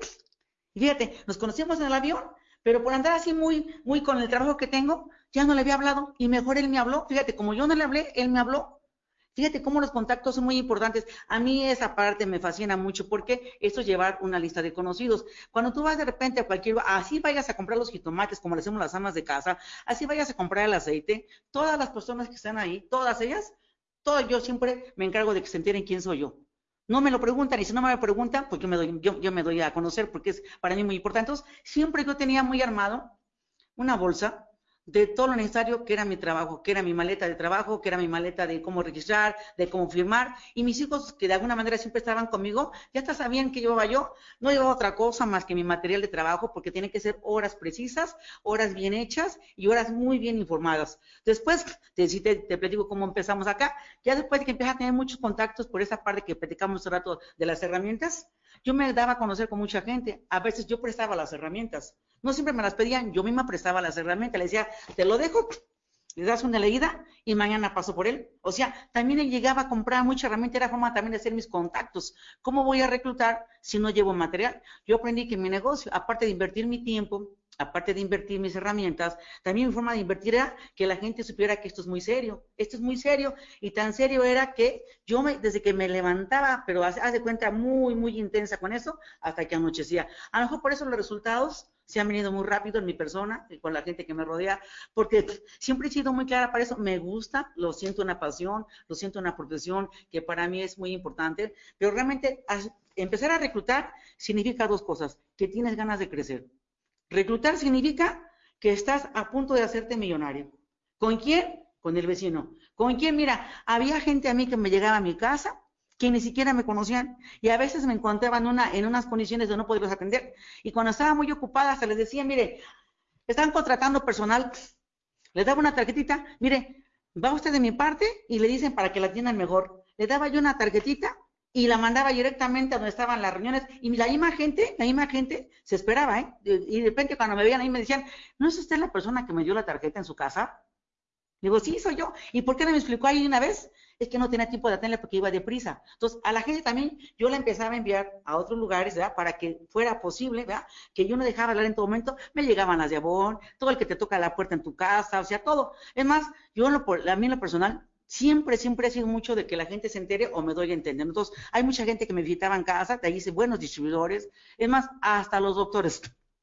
Y fíjate, nos conocimos en el avión, pero por andar así muy, muy con el trabajo que tengo, ya no le había hablado y mejor él me habló. Fíjate, como yo no le hablé, él me habló. Fíjate cómo los contactos son muy importantes. A mí esa parte me fascina mucho porque esto es llevar una lista de conocidos. Cuando tú vas de repente a cualquier, así vayas a comprar los jitomates como le hacemos las amas de casa, así vayas a comprar el aceite, todas las personas que están ahí, todas ellas, todo yo siempre me encargo de que se enteren quién soy yo. No me lo preguntan, y si no me lo preguntan, pues yo me doy, yo, yo me doy a conocer porque es para mí muy importante. Entonces, siempre yo tenía muy armado una bolsa de todo lo necesario que era mi trabajo, que era mi maleta de trabajo, que era mi maleta de cómo registrar, de cómo firmar, y mis hijos, que de alguna manera siempre estaban conmigo, ya hasta sabían que llevaba yo, no llevaba otra cosa más que mi material de trabajo, porque tiene que ser horas precisas, horas bien hechas y horas muy bien informadas. Después, te, te, te platico cómo empezamos acá, ya después de que empecé a tener muchos contactos por esa parte que platicamos hace rato de las herramientas, yo me daba a conocer con mucha gente, a veces yo prestaba las herramientas, no siempre me las pedían, yo misma prestaba las herramientas, le decía, te lo dejo, le das una leída y mañana paso por él. O sea, también él llegaba a comprar mucha herramienta, era forma también de hacer mis contactos. ¿Cómo voy a reclutar si no llevo material? Yo aprendí que mi negocio, aparte de invertir mi tiempo, aparte de invertir mis herramientas, también mi forma de invertir era que la gente supiera que esto es muy serio, esto es muy serio, y tan serio era que yo me, desde que me levantaba, pero haz, haz de cuenta muy, muy intensa con eso, hasta que anochecía. A lo mejor por eso los resultados se han venido muy rápido en mi persona y con la gente que me rodea, porque siempre he sido muy clara para eso, me gusta, lo siento una pasión, lo siento una profesión que para mí es muy importante, pero realmente empezar a reclutar significa dos cosas, que tienes ganas de crecer. Reclutar significa que estás a punto de hacerte millonario. ¿Con quién? Con el vecino. ¿Con quién? Mira, había gente a mí que me llegaba a mi casa que ni siquiera me conocían y a veces me encontraba en, una, en unas condiciones de no poderlos atender. Y cuando estaba muy ocupada se les decía, mire, están contratando personal, les daba una tarjetita, mire, va usted de mi parte y le dicen para que la atiendan mejor. Le daba yo una tarjetita y la mandaba directamente a donde estaban las reuniones, y la misma gente, la misma gente se esperaba, ¿eh? Y de repente cuando me veían ahí me decían, ¿no es usted la persona que me dio la tarjeta en su casa? Digo, sí, soy yo. ¿Y por qué no me explicó ahí una vez? Es que no tenía tiempo de atenderle porque iba deprisa. Entonces, a la gente también yo la empezaba a enviar a otros lugares, ¿verdad? Para que fuera posible, ¿verdad? Que yo no dejaba hablar en todo momento. Me llegaban las de Avon, todo el que te toca la puerta en tu casa, o sea, todo. Es más, yo en lo, a mí en lo personal, siempre, siempre he sido mucho de que la gente se entere o me doy a entender. Entonces, hay mucha gente que me visitaba en casa, de ahí dice, buenos distribuidores. Es más, hasta los doctores,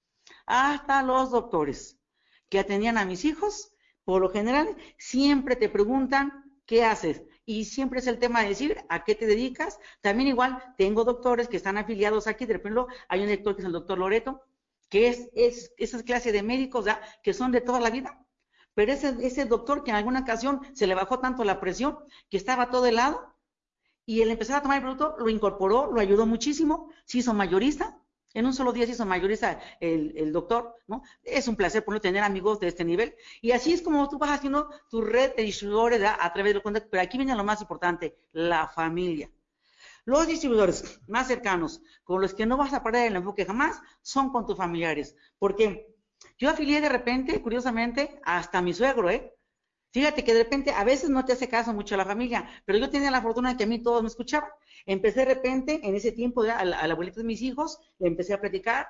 hasta los doctores que atendían a mis hijos, por lo general, siempre te preguntan, ¿qué haces? Y siempre es el tema de decir, ¿a qué te dedicas? También igual, tengo doctores que están afiliados aquí, de repente hay un doctor que es el doctor Loreto, que es, es esas clases de médicos, ¿ya? Que son de toda la vida. Pero ese, ese doctor que en alguna ocasión se le bajó tanto la presión, que estaba a todo helado, y el empezar a tomar el producto, lo incorporó, lo ayudó muchísimo, se hizo mayorista. En un solo día se hizo mayorista el, el doctor, ¿no? Es un placer por no tener amigos de este nivel. Y así es como tú vas haciendo tu red de distribuidores, ¿verdad? A través de los contactos. Pero aquí viene lo más importante, la familia. Los distribuidores más cercanos, con los que no vas a perder el enfoque jamás, son con tus familiares. Porque yo afilié de repente, curiosamente, hasta mi suegro, ¿eh? Fíjate que de repente a veces no te hace caso mucho la familia, pero yo tenía la fortuna de que a mí todos me escuchaban. Empecé de repente, en ese tiempo, a la, a la abuelita de mis hijos, le empecé a platicar,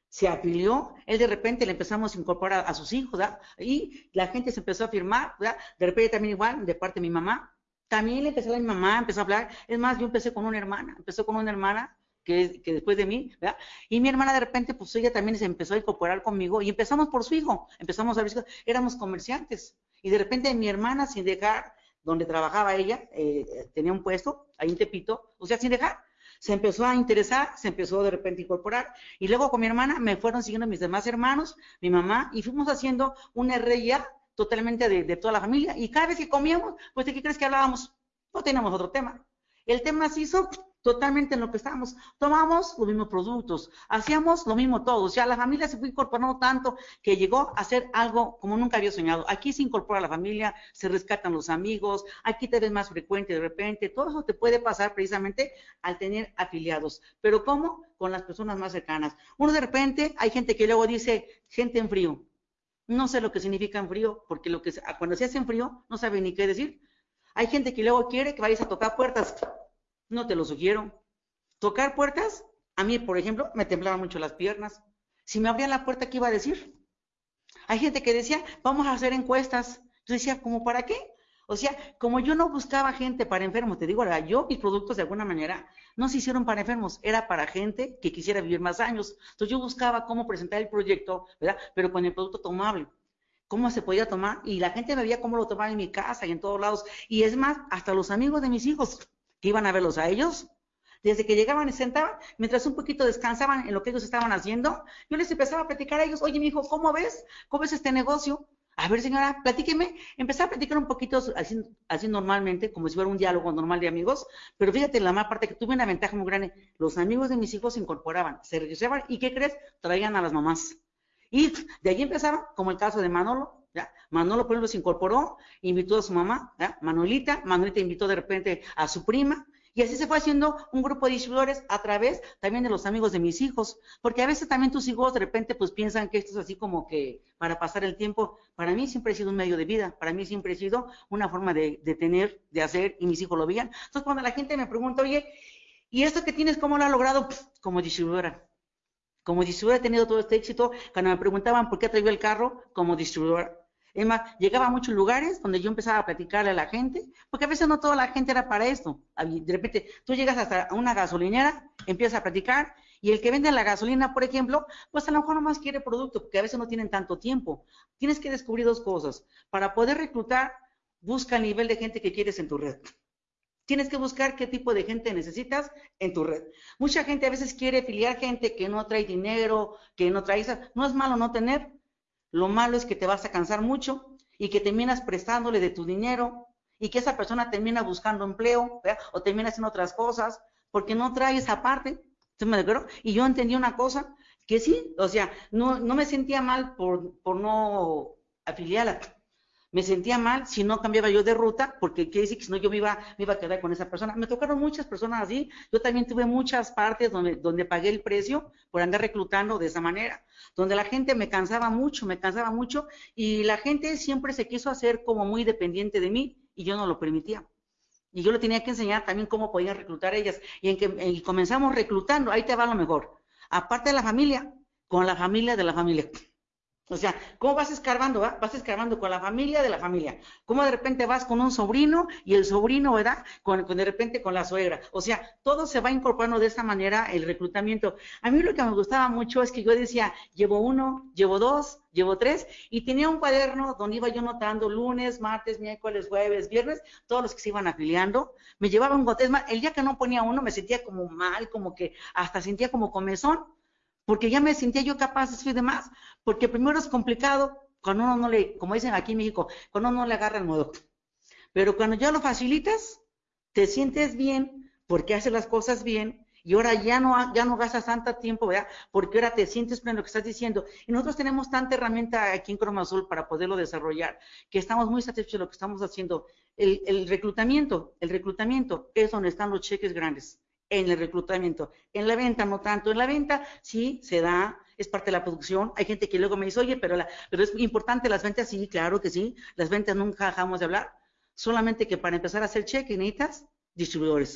se afilió, él de repente le empezamos a incorporar a, a sus hijos, ¿verdad? Y la gente se empezó a firmar, ¿verdad? De repente también igual, de parte de mi mamá, también le empezó a mi mamá, empezó a hablar, es más, yo empecé con una hermana, empezó con una hermana que, que después de mí, ¿verdad? Y mi hermana de repente, pues ella también se empezó a incorporar conmigo y empezamos por su hijo, empezamos a ver, éramos comerciantes, y de repente mi hermana, sin dejar donde trabajaba ella, eh, tenía un puesto ahí en Tepito, o sea, sin dejar, se empezó a interesar, se empezó de repente a incorporar, y luego con mi hermana me fueron siguiendo mis demás hermanos, mi mamá, y fuimos haciendo una R I A totalmente de, de toda la familia, y cada vez que comíamos, pues ¿de qué crees que hablábamos? No teníamos otro tema. El tema se hizo totalmente en lo que estábamos. Tomamos los mismos productos, hacíamos lo mismo todo, o sea, la familia se fue incorporando tanto que llegó a ser algo como nunca había soñado. Aquí se incorpora la familia, se rescatan los amigos, aquí te ves más frecuente de repente, todo eso te puede pasar precisamente al tener afiliados. ¿Pero cómo? Con las personas más cercanas. Uno de repente, hay gente que luego dice, gente en frío. No sé lo que significa en frío, porque lo que cuando se hace en frío no sabe ni qué decir. Hay gente que luego quiere que vayas a tocar puertas. No te lo sugiero. Tocar puertas, a mí, por ejemplo, me temblaban mucho las piernas. Si me abrían la puerta, ¿qué iba a decir? Hay gente que decía, vamos a hacer encuestas. Yo decía, ¿cómo para qué? O sea, como yo no buscaba gente para enfermos, te digo, yo mis productos de alguna manera no se hicieron para enfermos, era para gente que quisiera vivir más años. Entonces yo buscaba cómo presentar el proyecto, ¿verdad? Pero con el producto tomable. Cómo se podía tomar, y la gente me veía cómo lo tomaba en mi casa y en todos lados. Y es más, hasta los amigos de mis hijos, que iban a verlos a ellos, desde que llegaban y se sentaban, mientras un poquito descansaban en lo que ellos estaban haciendo, yo les empezaba a platicar a ellos, oye, mi hijo, ¿cómo ves? ¿Cómo ves este negocio? A ver, señora, platíqueme. Empezaba a platicar un poquito así, así normalmente, como si fuera un diálogo normal de amigos, pero fíjate, la más parte que tuve una ventaja muy grande, los amigos de mis hijos se incorporaban, se regresaban, ¿y qué crees? Traían a las mamás. Y de allí empezaba, como el caso de Manolo, ¿ya? Manolo, por ejemplo, se incorporó, invitó a su mamá, ¿ya? Manuelita, Manuelita invitó de repente a su prima, y así se fue haciendo un grupo de distribuidores a través también de los amigos de mis hijos, porque a veces también tus hijos de repente pues piensan que esto es así como que para pasar el tiempo. Para mí siempre ha sido un medio de vida, para mí siempre ha sido una forma de, de tener, de hacer, y mis hijos lo veían. Entonces cuando la gente me pregunta, oye, ¿y esto que tienes cómo lo has logrado? Pff, como distribuidora. Como distribuidora he tenido todo este éxito. Cuando me preguntaban por qué traía el carro, como distribuidora. Es más, llegaba a muchos lugares donde yo empezaba a platicarle a la gente, porque a veces no toda la gente era para esto. De repente, tú llegas hasta una gasolinera, empiezas a platicar, y el que vende la gasolina, por ejemplo, pues a lo mejor no más quiere producto, porque a veces no tienen tanto tiempo. Tienes que descubrir dos cosas. Para poder reclutar, busca el nivel de gente que quieres en tu red. Tienes que buscar qué tipo de gente necesitas en tu red. Mucha gente a veces quiere afiliar gente que no trae dinero, que no trae... No es malo no tener, lo malo es que te vas a cansar mucho y que terminas prestándole de tu dinero y que esa persona termina buscando empleo, ¿verdad? O termina haciendo otras cosas porque no trae esa parte. ¿Sí me acuerdo? Y yo entendí una cosa, que sí, o sea, no, no me sentía mal por, por no afiliarla. Me sentía mal si no cambiaba yo de ruta, porque quiere decir que si no yo me iba, me iba a quedar con esa persona. Me tocaron muchas personas así. Yo también tuve muchas partes donde, donde pagué el precio por andar reclutando de esa manera, donde la gente me cansaba mucho, me cansaba mucho, y la gente siempre se quiso hacer como muy dependiente de mí, y yo no lo permitía. Y yo le tenía que enseñar también cómo podían reclutar ellas. Y en que y comenzamos reclutando, ahí te va lo mejor. Aparte de la familia, con la familia de la familia. O sea, ¿cómo vas escarbando? ¿va? Vas escarbando con la familia de la familia. ¿Cómo de repente vas con un sobrino y el sobrino, ¿verdad? Con, con de repente con la suegra. O sea, todo se va incorporando de esa manera el reclutamiento. A mí lo que me gustaba mucho es que yo decía, llevo uno, llevo dos, llevo tres, y tenía un cuaderno donde iba yo notando lunes, martes, miércoles, jueves, viernes, todos los que se iban afiliando. Me llevaba un gotesma. El día que no ponía uno me sentía como mal, como que hasta sentía como comezón, porque ya me sentía yo capaz de subir de más, porque primero es complicado, cuando uno no le, como dicen aquí en México, cuando uno no le agarra el modo, pero cuando ya lo facilitas, te sientes bien, porque haces las cosas bien, y ahora ya no, ya no gastas tanto tiempo, ¿verdad? Porque ahora te sientes bien lo que estás diciendo, y nosotros tenemos tanta herramienta aquí en Croma Azul para poderlo desarrollar, que estamos muy satisfechos de lo que estamos haciendo. El, el reclutamiento, el reclutamiento es donde están los cheques grandes, en el reclutamiento. En la venta no tanto. En la venta sí se da, es parte de la producción. Hay gente que luego me dice, oye, pero, la, pero es importante las ventas. Sí, claro que sí. Las ventas nunca dejamos de hablar. Solamente que para empezar a hacer cheque necesitas distribuidores.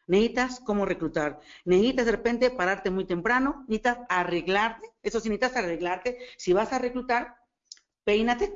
necesitas cómo reclutar, necesitas de repente pararte muy temprano, necesitas arreglarte, eso sí, necesitas arreglarte, si vas a reclutar, peínate,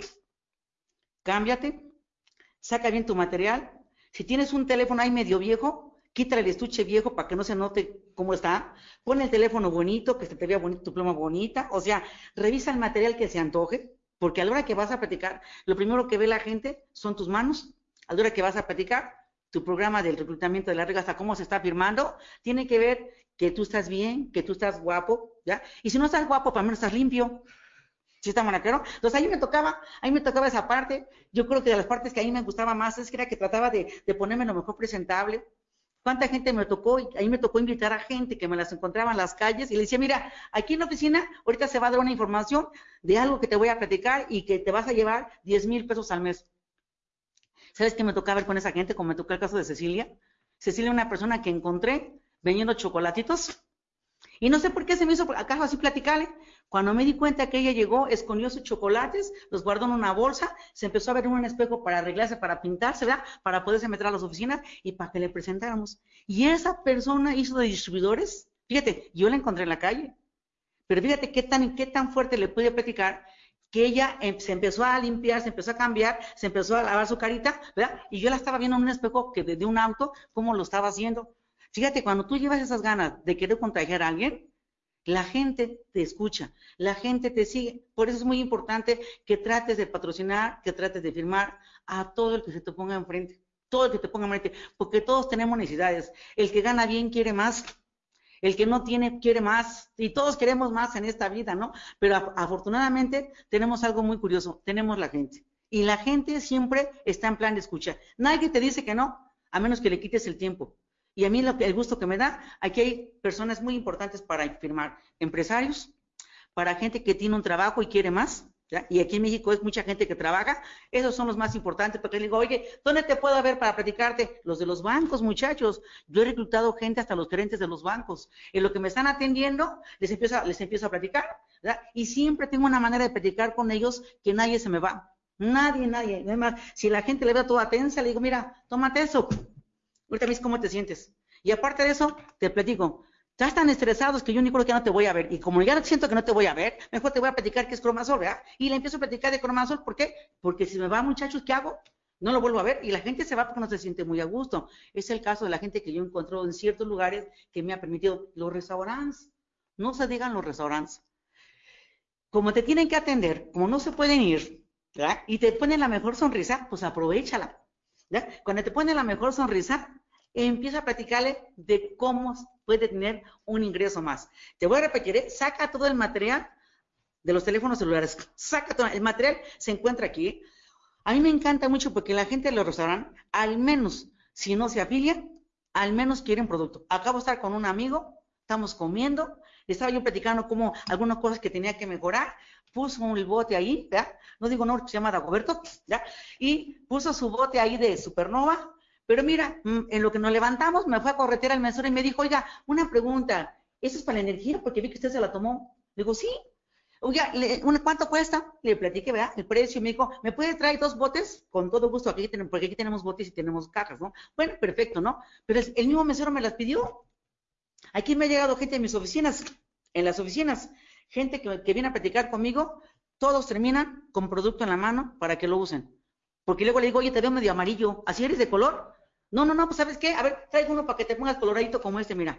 cámbiate, saca bien tu material, si tienes un teléfono ahí medio viejo, quítale el estuche viejo para que no se note cómo está, pon el teléfono bonito, que se te vea bonito, tu pluma bonita, o sea, revisa el material que se antoje, porque a la hora que vas a platicar, lo primero que ve la gente son tus manos, a la hora que vas a platicar, tu programa del reclutamiento de la regla, hasta cómo se está firmando, tiene que ver que tú estás bien, que tú estás guapo, ¿ya? Y si no estás guapo, para menos estás limpio. ¿Sí está manaquero? Entonces ahí me tocaba, ahí me tocaba esa parte. Yo creo que de las partes que a mí me gustaba más es que era que trataba de, de ponerme lo mejor presentable. ¿Cuánta gente me tocó? Y ahí me tocó invitar a gente que me las encontraba en las calles y le decía, mira, aquí en la oficina ahorita se va a dar una información de algo que te voy a platicar y que te vas a llevar diez mil pesos al mes. ¿Sabes qué me tocaba ver con esa gente? Como me tocó el caso de Cecilia. Cecilia, una persona que encontré vendiendo chocolatitos. Y no sé por qué se me hizo acaso así platicarle. Cuando me di cuenta que ella llegó, escondió sus chocolates, los guardó en una bolsa, se empezó a ver en un espejo para arreglarse, para pintarse, ¿verdad? Para poderse meter a las oficinas y para que le presentáramos. Y esa persona hizo de distribuidores. Fíjate, yo la encontré en la calle. Pero fíjate qué tan, qué tan fuerte le pude platicar que ella se empezó a limpiar, se empezó a cambiar, se empezó a lavar su carita, ¿verdad? Y yo la estaba viendo en un espejo que de un auto, cómo lo estaba haciendo. Fíjate, cuando tú llevas esas ganas de querer contagiar a alguien, la gente te escucha, la gente te sigue. Por eso es muy importante que trates de patrocinar, que trates de firmar a todo el que se te ponga enfrente, todo el que te ponga enfrente, porque todos tenemos necesidades. El que gana bien quiere más, el que no tiene quiere más, y todos queremos más en esta vida, ¿no? Pero afortunadamente tenemos algo muy curioso, tenemos la gente. Y la gente siempre está en plan de escucha. Nadie te dice que no, a menos que le quites el tiempo. Y a mí lo que, el gusto que me da, aquí hay personas muy importantes para firmar, empresarios, para gente que tiene un trabajo y quiere más, ¿ya? Y aquí en México es mucha gente que trabaja, esos son los más importantes, porque le digo, oye, ¿dónde te puedo ver para platicarte? Los de los bancos, muchachos, yo he reclutado gente hasta los gerentes de los bancos, en lo que me están atendiendo, les empiezo, les empiezo a platicar, ¿verdad? Y siempre tengo una manera de platicar con ellos que nadie se me va, nadie, nadie, además, si la gente le ve toda tensa, le digo, mira, tómate eso, ahorita ves cómo te sientes. Y aparte de eso, te platico, estás tan estresados que yo ni creo que no te voy a ver. Y como ya siento que no te voy a ver, mejor te voy a platicar que es cromasol, ¿verdad? Y le empiezo a platicar de cromasol, ¿por qué? Porque si me va, muchachos, ¿qué hago? No lo vuelvo a ver y la gente se va porque no se siente muy a gusto. Es el caso de la gente que yo encuentro en ciertos lugares que me ha permitido los restaurantes. No se digan los restaurantes. Como te tienen que atender, como no se pueden ir, ¿verdad? Y te ponen la mejor sonrisa, pues aprovéchala, ¿verdad? Cuando te ponen la mejor sonrisa, empieza a platicarle de cómo puede tener un ingreso más. Te voy a repetir, ¿eh? Saca todo el material de los teléfonos celulares, saca todo, el material se encuentra aquí. A mí me encanta mucho porque la gente de los restaurantes, al menos, si no se afilia, al menos quieren producto. Acabo de estar con un amigo, estamos comiendo, estaba yo platicando como algunas cosas que tenía que mejorar, puso un bote ahí, ¿ya? No digo no, se llama Dagoberto, ¿ya? Y puso su bote ahí de Supernova. Pero mira, en lo que nos levantamos, me fue a corretear al mesero y me dijo, oiga, una pregunta, ¿eso es para la energía? Porque vi que usted se la tomó. Le digo, sí. Oiga, ¿cuánto cuesta? Le platiqué, ¿verdad? El precio. Me dijo, ¿me puede traer dos botes? Con todo gusto, aquí tenemos, porque aquí tenemos botes y tenemos cajas, ¿no? Bueno, perfecto, ¿no? Pero el mismo mesero me las pidió. Aquí me ha llegado gente en mis oficinas, en las oficinas, gente que, que viene a platicar conmigo, todos terminan con producto en la mano para que lo usen. Porque luego le digo, oye, te veo medio amarillo, ¿así eres de color? No, no, no, pues ¿sabes qué? A ver, traigo uno para que te pongas coloradito como este, mira.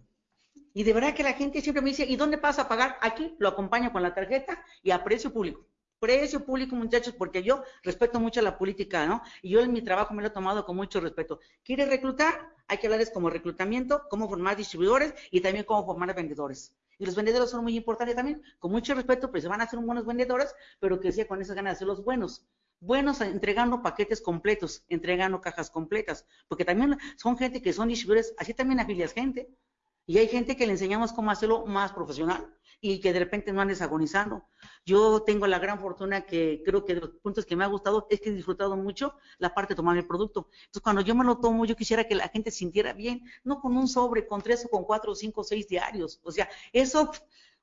Y de verdad que la gente siempre me dice, ¿y dónde vas a pagar? Aquí lo acompaño con la tarjeta y a precio público. Precio público, muchachos, porque yo respeto mucho la política, ¿no? Y yo en mi trabajo me lo he tomado con mucho respeto. ¿Quieres reclutar? Hay que hablarles como reclutamiento, cómo formar distribuidores y también cómo formar vendedores. Y los vendedores son muy importantes también, con mucho respeto, pues se van a hacer buenos vendedores, pero que sea con esas ganas de ser los buenos. Buenos entregando paquetes completos, entregando cajas completas, porque también son gente que son distribuidores, así también afilias gente, y hay gente que le enseñamos cómo hacerlo más profesional, y que de repente no andes agonizando. Yo tengo la gran fortuna que creo que de los puntos que me ha gustado es que he disfrutado mucho la parte de tomar el producto. Entonces, cuando yo me lo tomo, yo quisiera que la gente se sintiera bien, no con un sobre, con tres o con cuatro o cinco o seis diarios. O sea, eso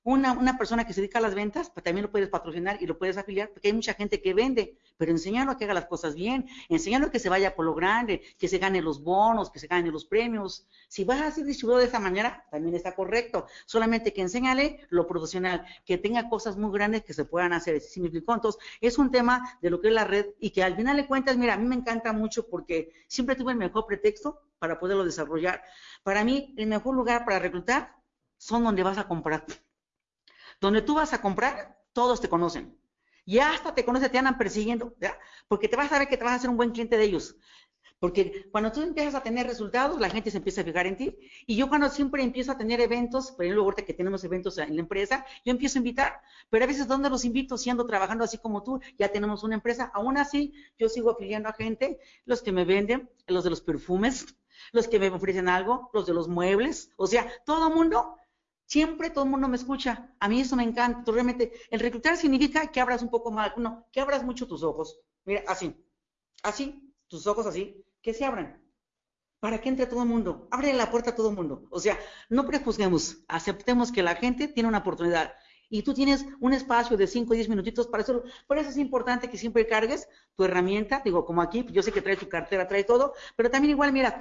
Una, una persona que se dedica a las ventas, pues también lo puedes patrocinar y lo puedes afiliar, porque hay mucha gente que vende, pero enséñalo a que haga las cosas bien, enséñalo a que se vaya por lo grande, que se gane los bonos, que se gane los premios. Si vas a ser distribuidor de esa manera, también está correcto, solamente que enséñale lo profesional, que tenga cosas muy grandes que se puedan hacer. ¿Sí me explico? Entonces, es un tema de lo que es la red y que al final de cuentas, mira, a mí me encanta mucho porque siempre tuve el mejor pretexto para poderlo desarrollar. Para mí, el mejor lugar para reclutar son donde vas a comprar. Donde tú vas a comprar, todos te conocen. Y hasta te conocen, te andan persiguiendo, ¿ya? Porque te vas a saber que te vas a hacer un buen cliente de ellos. Porque cuando tú empiezas a tener resultados, la gente se empieza a fijar en ti. Y yo cuando siempre empiezo a tener eventos, por ejemplo, ahorita que tenemos eventos en la empresa, yo empiezo a invitar. Pero a veces, ¿dónde los invito? Siendo trabajando así como tú, ya tenemos una empresa. Aún así, yo sigo afiliando a gente, los que me venden, los de los perfumes, los que me ofrecen algo, los de los muebles. O sea, todo el mundo... Siempre todo el mundo me escucha. A mí eso me encanta. Entonces, realmente, el reclutar significa que abras un poco más, no, que abras mucho tus ojos. Mira, así, así, tus ojos así, que se abran. Para que entre todo el mundo. Abre la puerta a todo el mundo. O sea, no prejuzguemos, aceptemos que la gente tiene una oportunidad. Y tú tienes un espacio de cinco o diez minutitos para hacerlo. Por eso es importante que siempre cargues tu herramienta. Digo, como aquí, yo sé que trae tu cartera, trae todo, pero también igual, mira,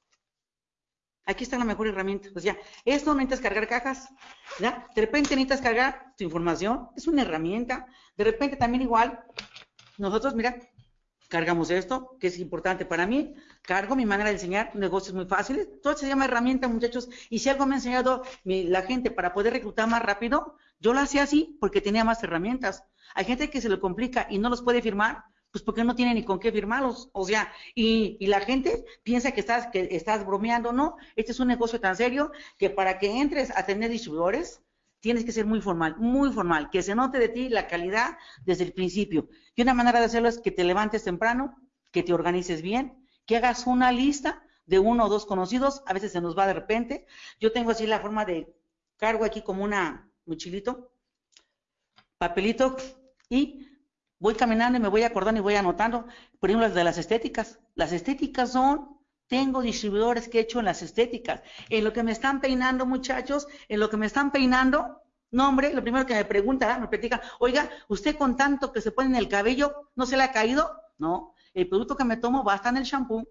aquí está la mejor herramienta. Pues ya, esto no necesitas cargar cajas, ¿ya? De repente necesitas cargar tu información, es una herramienta. De repente también igual, nosotros, mira, cargamos esto, que es importante para mí, cargo mi manera de enseñar, negocios muy fáciles, todo se llama herramienta, muchachos, y si algo me ha enseñado mi, la gente para poder reclutar más rápido, yo lo hacía así porque tenía más herramientas. Hay gente que se lo complica y no los puede firmar, pues porque no tiene ni con qué firmarlos, o sea, y, y la gente piensa que estás, que estás bromeando, no, este es un negocio tan serio que para que entres a tener distribuidores, tienes que ser muy formal, muy formal, que se note de ti la calidad desde el principio. Y una manera de hacerlo es que te levantes temprano, que te organices bien, que hagas una lista de uno o dos conocidos, a veces se nos va de repente. Yo tengo así la forma de, cargo aquí como una mochilito, papelito, y voy caminando y me voy acordando y voy anotando. Por ejemplo, las de las estéticas. Las estéticas son, tengo distribuidores que he hecho en las estéticas. En lo que me están peinando, muchachos, en lo que me están peinando, no, hombre, lo primero que me preguntan, me platican, oiga, ¿usted con tanto que se pone en el cabello, no se le ha caído? No, el producto que me tomo basta en el shampoo.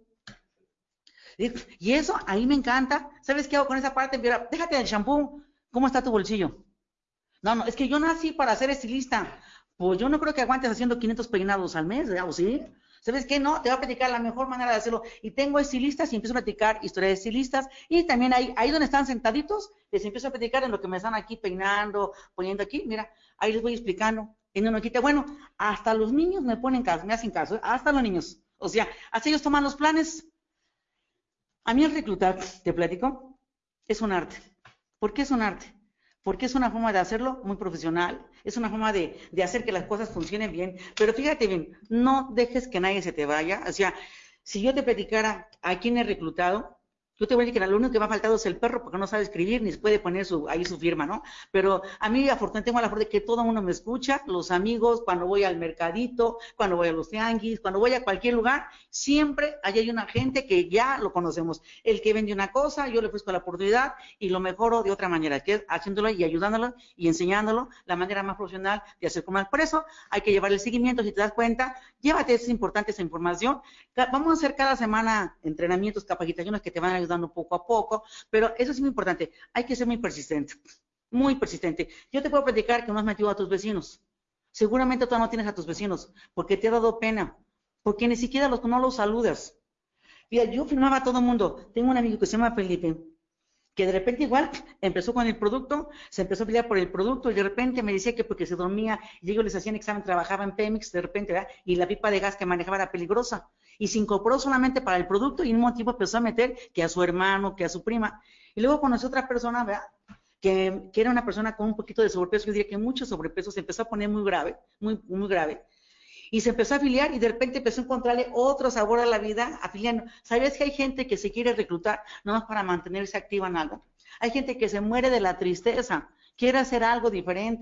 Y eso, ahí me encanta. ¿Sabes qué hago con esa parte? Mira, déjate del shampoo. ¿Cómo está tu bolsillo? No, no, es que yo nací para ser estilista. Pues yo no creo que aguantes haciendo quinientos peinados al mes, ¿verdad? ¿O sí? ¿Sabes qué? No, te voy a platicar la mejor manera de hacerlo. Y tengo estilistas y empiezo a platicar historias de estilistas. Y también ahí, ahí donde están sentaditos, les empiezo a platicar en lo que me están aquí peinando, poniendo aquí. Mira, ahí les voy explicando. En una hojita, bueno, hasta los niños me ponen caso, me hacen caso, ¿eh? Hasta los niños. O sea, hasta ellos toman los planes. A mí el reclutar, te platico, es un arte. ¿Por qué es un arte? Porque es una forma de hacerlo muy profesional, es una forma de, de hacer que las cosas funcionen bien, pero fíjate bien, no dejes que nadie se te vaya. O sea, si yo te platicara a quién he reclutado, yo te voy a decir que lo único que me ha faltado es el perro, porque no sabe escribir ni se puede poner su, ahí su firma, ¿no? Pero a mí, afortunadamente, tengo la suerte de que todo el mundo me escucha, los amigos, cuando voy al mercadito, cuando voy a los tianguis, cuando voy a cualquier lugar, siempre hay una gente que ya lo conocemos. El que vende una cosa, yo le ofrezco la oportunidad y lo mejoro de otra manera, que es haciéndolo y ayudándolo y enseñándolo la manera más profesional de hacer comercio. Por eso hay que llevar el seguimiento, si te das cuenta, llévate, es importante esa información. Vamos a hacer cada semana entrenamientos, capacitaciones que te van a ayudar dando poco a poco, pero eso es muy importante, hay que ser muy persistente, muy persistente. Yo te puedo platicar que no has metido a tus vecinos, seguramente tú no tienes a tus vecinos, porque te ha dado pena, porque ni siquiera los no los saludas. Mira, yo firmaba a todo el mundo, tengo un amigo que se llama Felipe, que de repente igual empezó con el producto, se empezó a pelear por el producto y de repente me decía que porque se dormía y ellos les hacían examen, trabajaba en Pemex de repente, ¿verdad? Y la pipa de gas que manejaba era peligrosa y se incorporó solamente para el producto y en un mismo tiempo empezó a meter que a su hermano, que a su prima. Y luego conoció otra persona, ¿verdad? Que, que era una persona con un poquito de sobrepeso, yo diría que mucho sobrepeso, se empezó a poner muy grave, muy, muy grave. Y se empezó a afiliar y de repente empezó a encontrarle otro sabor a la vida afiliando. ¿Sabes que hay gente que se quiere reclutar nomás para mantenerse activa en algo? Hay gente que se muere de la tristeza, quiere hacer algo diferente.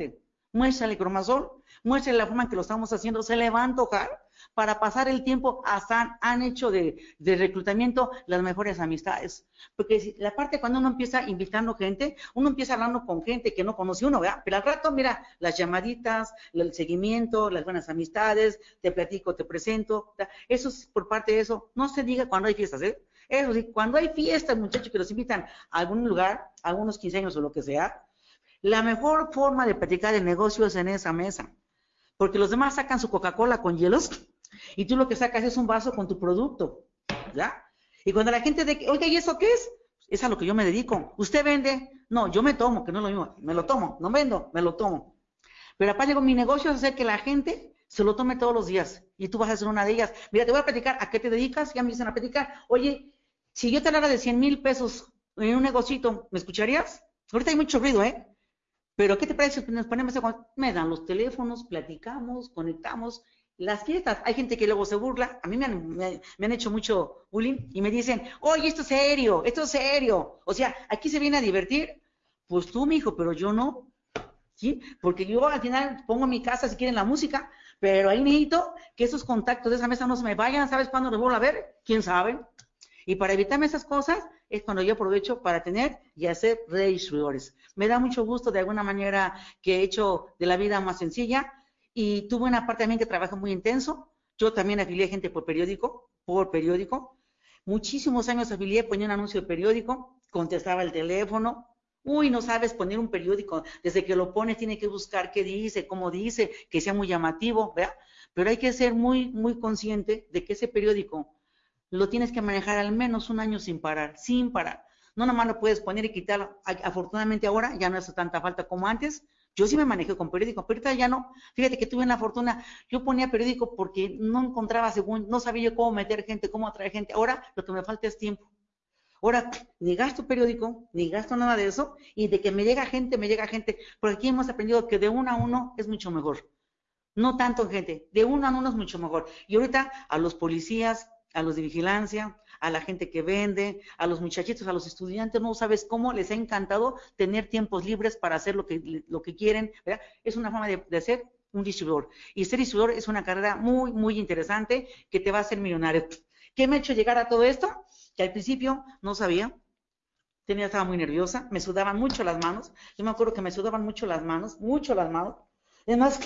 muéstrale cromazol, muéstrale la forma en que lo estamos haciendo, se le va a antojar para pasar el tiempo, hasta han hecho de, de reclutamiento las mejores amistades. Porque si, la parte cuando uno empieza invitando gente, uno empieza hablando con gente que no conoce uno, ¿verdad? Pero al rato, mira, las llamaditas, el seguimiento, las buenas amistades, te platico, te presento, ¿verdad? Eso es por parte de eso. No se diga cuando hay fiestas, ¿eh? Eso sí, cuando hay fiestas, muchachos, que los invitan a algún lugar, a algunos quince años o lo que sea, la mejor forma de platicar de negocio es en esa mesa. Porque los demás sacan su Coca-Cola con hielos y tú lo que sacas es un vaso con tu producto, ¿ya? Y cuando la gente de, oiga, ¿y eso qué es? Es a lo que yo me dedico. ¿Usted vende? No, yo me tomo, que no es lo mismo. Me lo tomo, no vendo, me lo tomo. Pero aparte con mi negocio es hacer que la gente se lo tome todos los días. Y tú vas a ser una de ellas. Mira, te voy a platicar, ¿a qué te dedicas? Ya me dicen a platicar. Oye, si yo te hablara de cien mil pesos en un negocito, ¿me escucharías? Ahorita hay mucho ruido, ¿eh? Pero ¿qué te parece si nos ponemos a... Me dan los teléfonos, platicamos, conectamos. Las fiestas, hay gente que luego se burla. A mí me han, me, me han hecho mucho bullying y me dicen, oye, esto es serio, esto es serio. O sea, aquí se viene a divertir. Pues tú, mijo, pero yo no. ¿Sí? Porque yo al final pongo en mi casa si quieren la música, pero ahí necesito que esos contactos de esa mesa no se me vayan. ¿Sabes cuándo los vuelvo a ver? ¿Quién sabe? Y para evitarme esas cosas es cuando yo aprovecho para tener y hacer redistribuidores. Me da mucho gusto de alguna manera que he hecho de la vida más sencilla y tuve una parte también que trabaja muy intenso. Yo también afilié gente por periódico, por periódico. Muchísimos años afilié, ponía un anuncio de periódico, contestaba el teléfono. Uy, no sabes poner un periódico. Desde que lo pones tiene que buscar qué dice, cómo dice, que sea muy llamativo, ¿verdad? Pero hay que ser muy, muy consciente de que ese periódico lo tienes que manejar al menos un año sin parar, sin parar. No nomás lo puedes poner y quitar. Afortunadamente ahora ya no hace tanta falta como antes. Yo sí me manejé con periódico, pero ahorita ya no. Fíjate que tuve la fortuna, yo ponía periódico porque no encontraba según, no sabía yo cómo meter gente, cómo atraer gente. Ahora lo que me falta es tiempo. Ahora ni gasto periódico, ni gasto nada de eso, y de que me llega gente, me llega gente. Porque aquí hemos aprendido que de uno a uno es mucho mejor. No tanto gente, de uno a uno es mucho mejor. Y ahorita a los policías, a los de vigilancia, a la gente que vende, a los muchachitos, a los estudiantes, no sabes cómo les ha encantado tener tiempos libres para hacer lo que, lo que quieren, ¿verdad? Es una forma de, de ser un distribuidor. Y ser distribuidor es una carrera muy, muy interesante que te va a hacer millonario. ¿Qué me ha hecho llegar a todo esto? Que al principio no sabía, tenía, estaba muy nerviosa, me sudaban mucho las manos. Yo me acuerdo que me sudaban mucho las manos, mucho las manos. Además,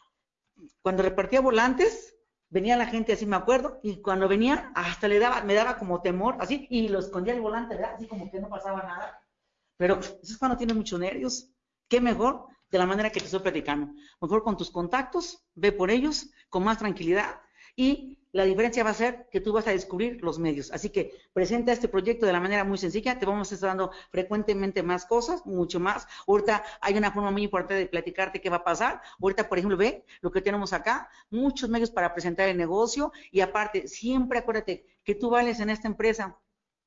cuando repartía volantes, venía la gente así, me acuerdo, y cuando venía, hasta le daba, me daba como temor, así, y lo escondía el volante, ¿verdad? Así como que no pasaba nada. Pero eso es cuando tienes muchos nervios. ¿Qué mejor? De la manera que te estoy platicando. Mejor con tus contactos, ve por ellos, con más tranquilidad, y la diferencia va a ser que tú vas a descubrir los medios. Así que presenta este proyecto de la manera muy sencilla, te vamos a estar dando frecuentemente más cosas, mucho más. Ahorita hay una forma muy importante de platicarte qué va a pasar. Ahorita, por ejemplo, ve lo que tenemos acá, muchos medios para presentar el negocio, y aparte, siempre acuérdate que tú vales en esta empresa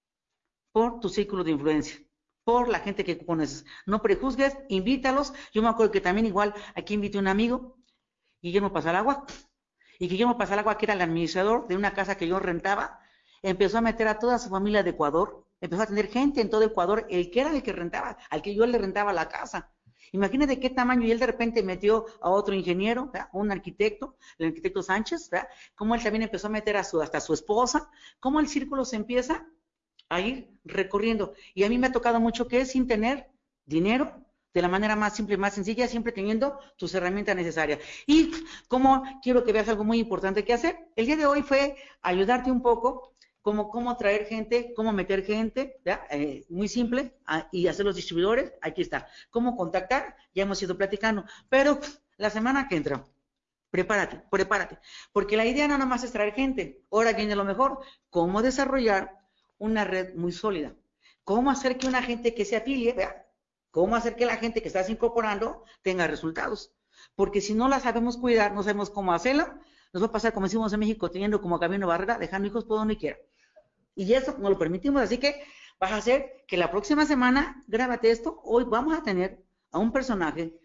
por tu círculo de influencia, por la gente que conoces. No prejuzgues, invítalos. Yo me acuerdo que también igual aquí invité a un amigo, Guillermo Pasalagua, y Guillermo Pasalagua, que era el administrador de una casa que yo rentaba, empezó a meter a toda su familia de Ecuador, empezó a tener gente en todo Ecuador, el que era el que rentaba, al que yo le rentaba la casa. Imagínate qué tamaño, y él de repente metió a otro ingeniero, ¿verdad? Un arquitecto, el arquitecto Sánchez, ¿verdad? Cómo él también empezó a meter a su, hasta a su esposa, cómo el círculo se empieza a ir recorriendo. Y a mí me ha tocado mucho que es sin tener dinero, de la manera más simple, más sencilla, siempre teniendo tus herramientas necesarias. Y como quiero que veas algo muy importante que hacer, el día de hoy fue ayudarte un poco, como cómo traer gente, cómo meter gente, eh, muy simple, a, y hacer los distribuidores, aquí está. Cómo contactar, ya hemos ido platicando, pero la semana que entra, prepárate, prepárate, porque la idea no nada más es traer gente, ahora viene lo mejor, cómo desarrollar una red muy sólida, cómo hacer que una gente que se afilie, ¿verdad? Cómo hacer que la gente que estás incorporando tenga resultados. Porque si no la sabemos cuidar, no sabemos cómo hacerla, nos va a pasar como decimos en México, teniendo como camino barrera, dejando hijos por donde quiera. Y eso no lo permitimos, así que vas a hacer que la próxima semana, grábate esto, hoy vamos a tener a un personaje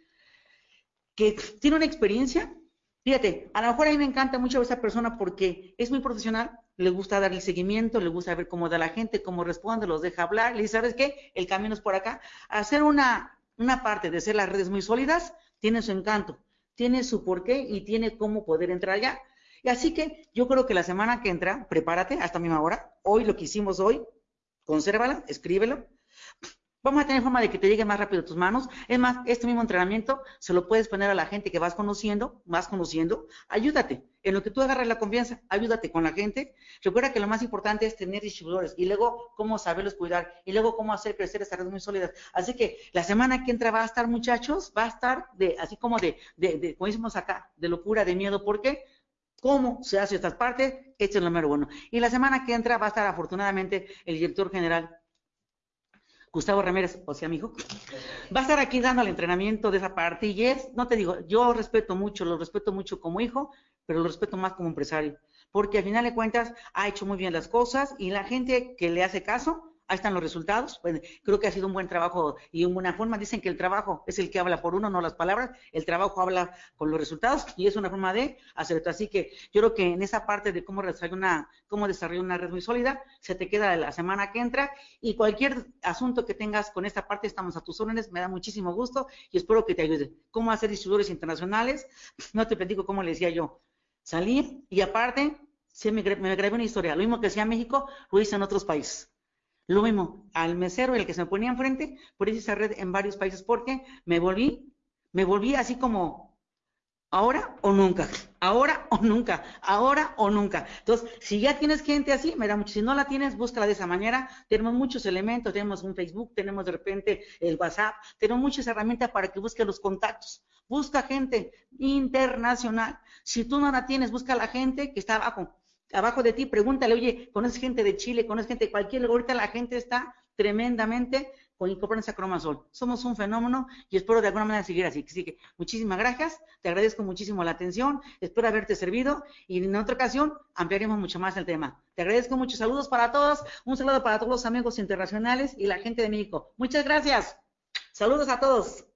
que tiene una experiencia. Fíjate, a lo mejor a mí me encanta mucho esa persona porque es muy profesional, le gusta dar el seguimiento, le gusta ver cómo da la gente, cómo responde, los deja hablar, le dice, ¿sabes qué? El camino es por acá. Hacer una, una parte de ser las redes muy sólidas, tiene su encanto, tiene su porqué y tiene cómo poder entrar allá. Y así que yo creo que la semana que entra, prepárate hasta misma hora, hoy lo que hicimos hoy, consérvala, escríbelo. Vamos a tener forma de que te llegue más rápido a tus manos. Es más, este mismo entrenamiento se lo puedes poner a la gente que vas conociendo, vas conociendo. Ayúdate. En lo que tú agarras la confianza, ayúdate con la gente. Recuerda que lo más importante es tener distribuidores y luego cómo saberlos cuidar y luego cómo hacer crecer estas redes muy sólidas. Así que la semana que entra va a estar, muchachos, va a estar de, así como de, de, de como decimos acá, de locura, de miedo. ¿Por qué? ¿Cómo se hace estas partes? Esto es lo número uno. Y la semana que entra va a estar afortunadamente el director general Gustavo Ramírez, o sea, mi hijo, va a estar aquí dando el entrenamiento de esa parte y es, no te digo, yo respeto mucho, lo respeto mucho como hijo, pero lo respeto más como empresario, porque al final de cuentas ha hecho muy bien las cosas y la gente que le hace caso, ahí están los resultados. Pues, creo que ha sido un buen trabajo y una buena forma. Dicen que el trabajo es el que habla por uno, no las palabras. El trabajo habla con los resultados y es una forma de hacerlo. Así que yo creo que en esa parte de cómo desarrollar una, cómo desarrollar una red muy sólida, se te queda la semana que entra y cualquier asunto que tengas con esta parte, estamos a tus órdenes. Me da muchísimo gusto y espero que te ayude. ¿Cómo hacer distribuidores internacionales? No te platico cómo le decía yo. Salí y aparte, se me, me grabé una historia. Lo mismo que hacía México, lo hice en otros países. Lo mismo, al mesero, el que se me ponía enfrente, por eso esa red en varios países, porque me volví, me volví así como, ahora o nunca, ahora o nunca, ahora o nunca. Entonces, si ya tienes gente así, me da mucho. Si no la tienes, búscala de esa manera. Tenemos muchos elementos, tenemos un Facebook, tenemos de repente el WhatsApp, tenemos muchas herramientas para que busques los contactos. Busca gente internacional. Si tú no la tienes, busca a la gente que está abajo. Abajo de ti, pregúntale, oye, ¿conoces gente de Chile? ¿Conoces gente de cualquier lugar? Ahorita la gente está tremendamente con incorporándose a Cromasol. Somos un fenómeno y espero de alguna manera seguir así. Así que muchísimas gracias, te agradezco muchísimo la atención, espero haberte servido y en otra ocasión ampliaremos mucho más el tema. Te agradezco mucho, saludos para todos, un saludo para todos los amigos internacionales y la gente de México. Muchas gracias, saludos a todos.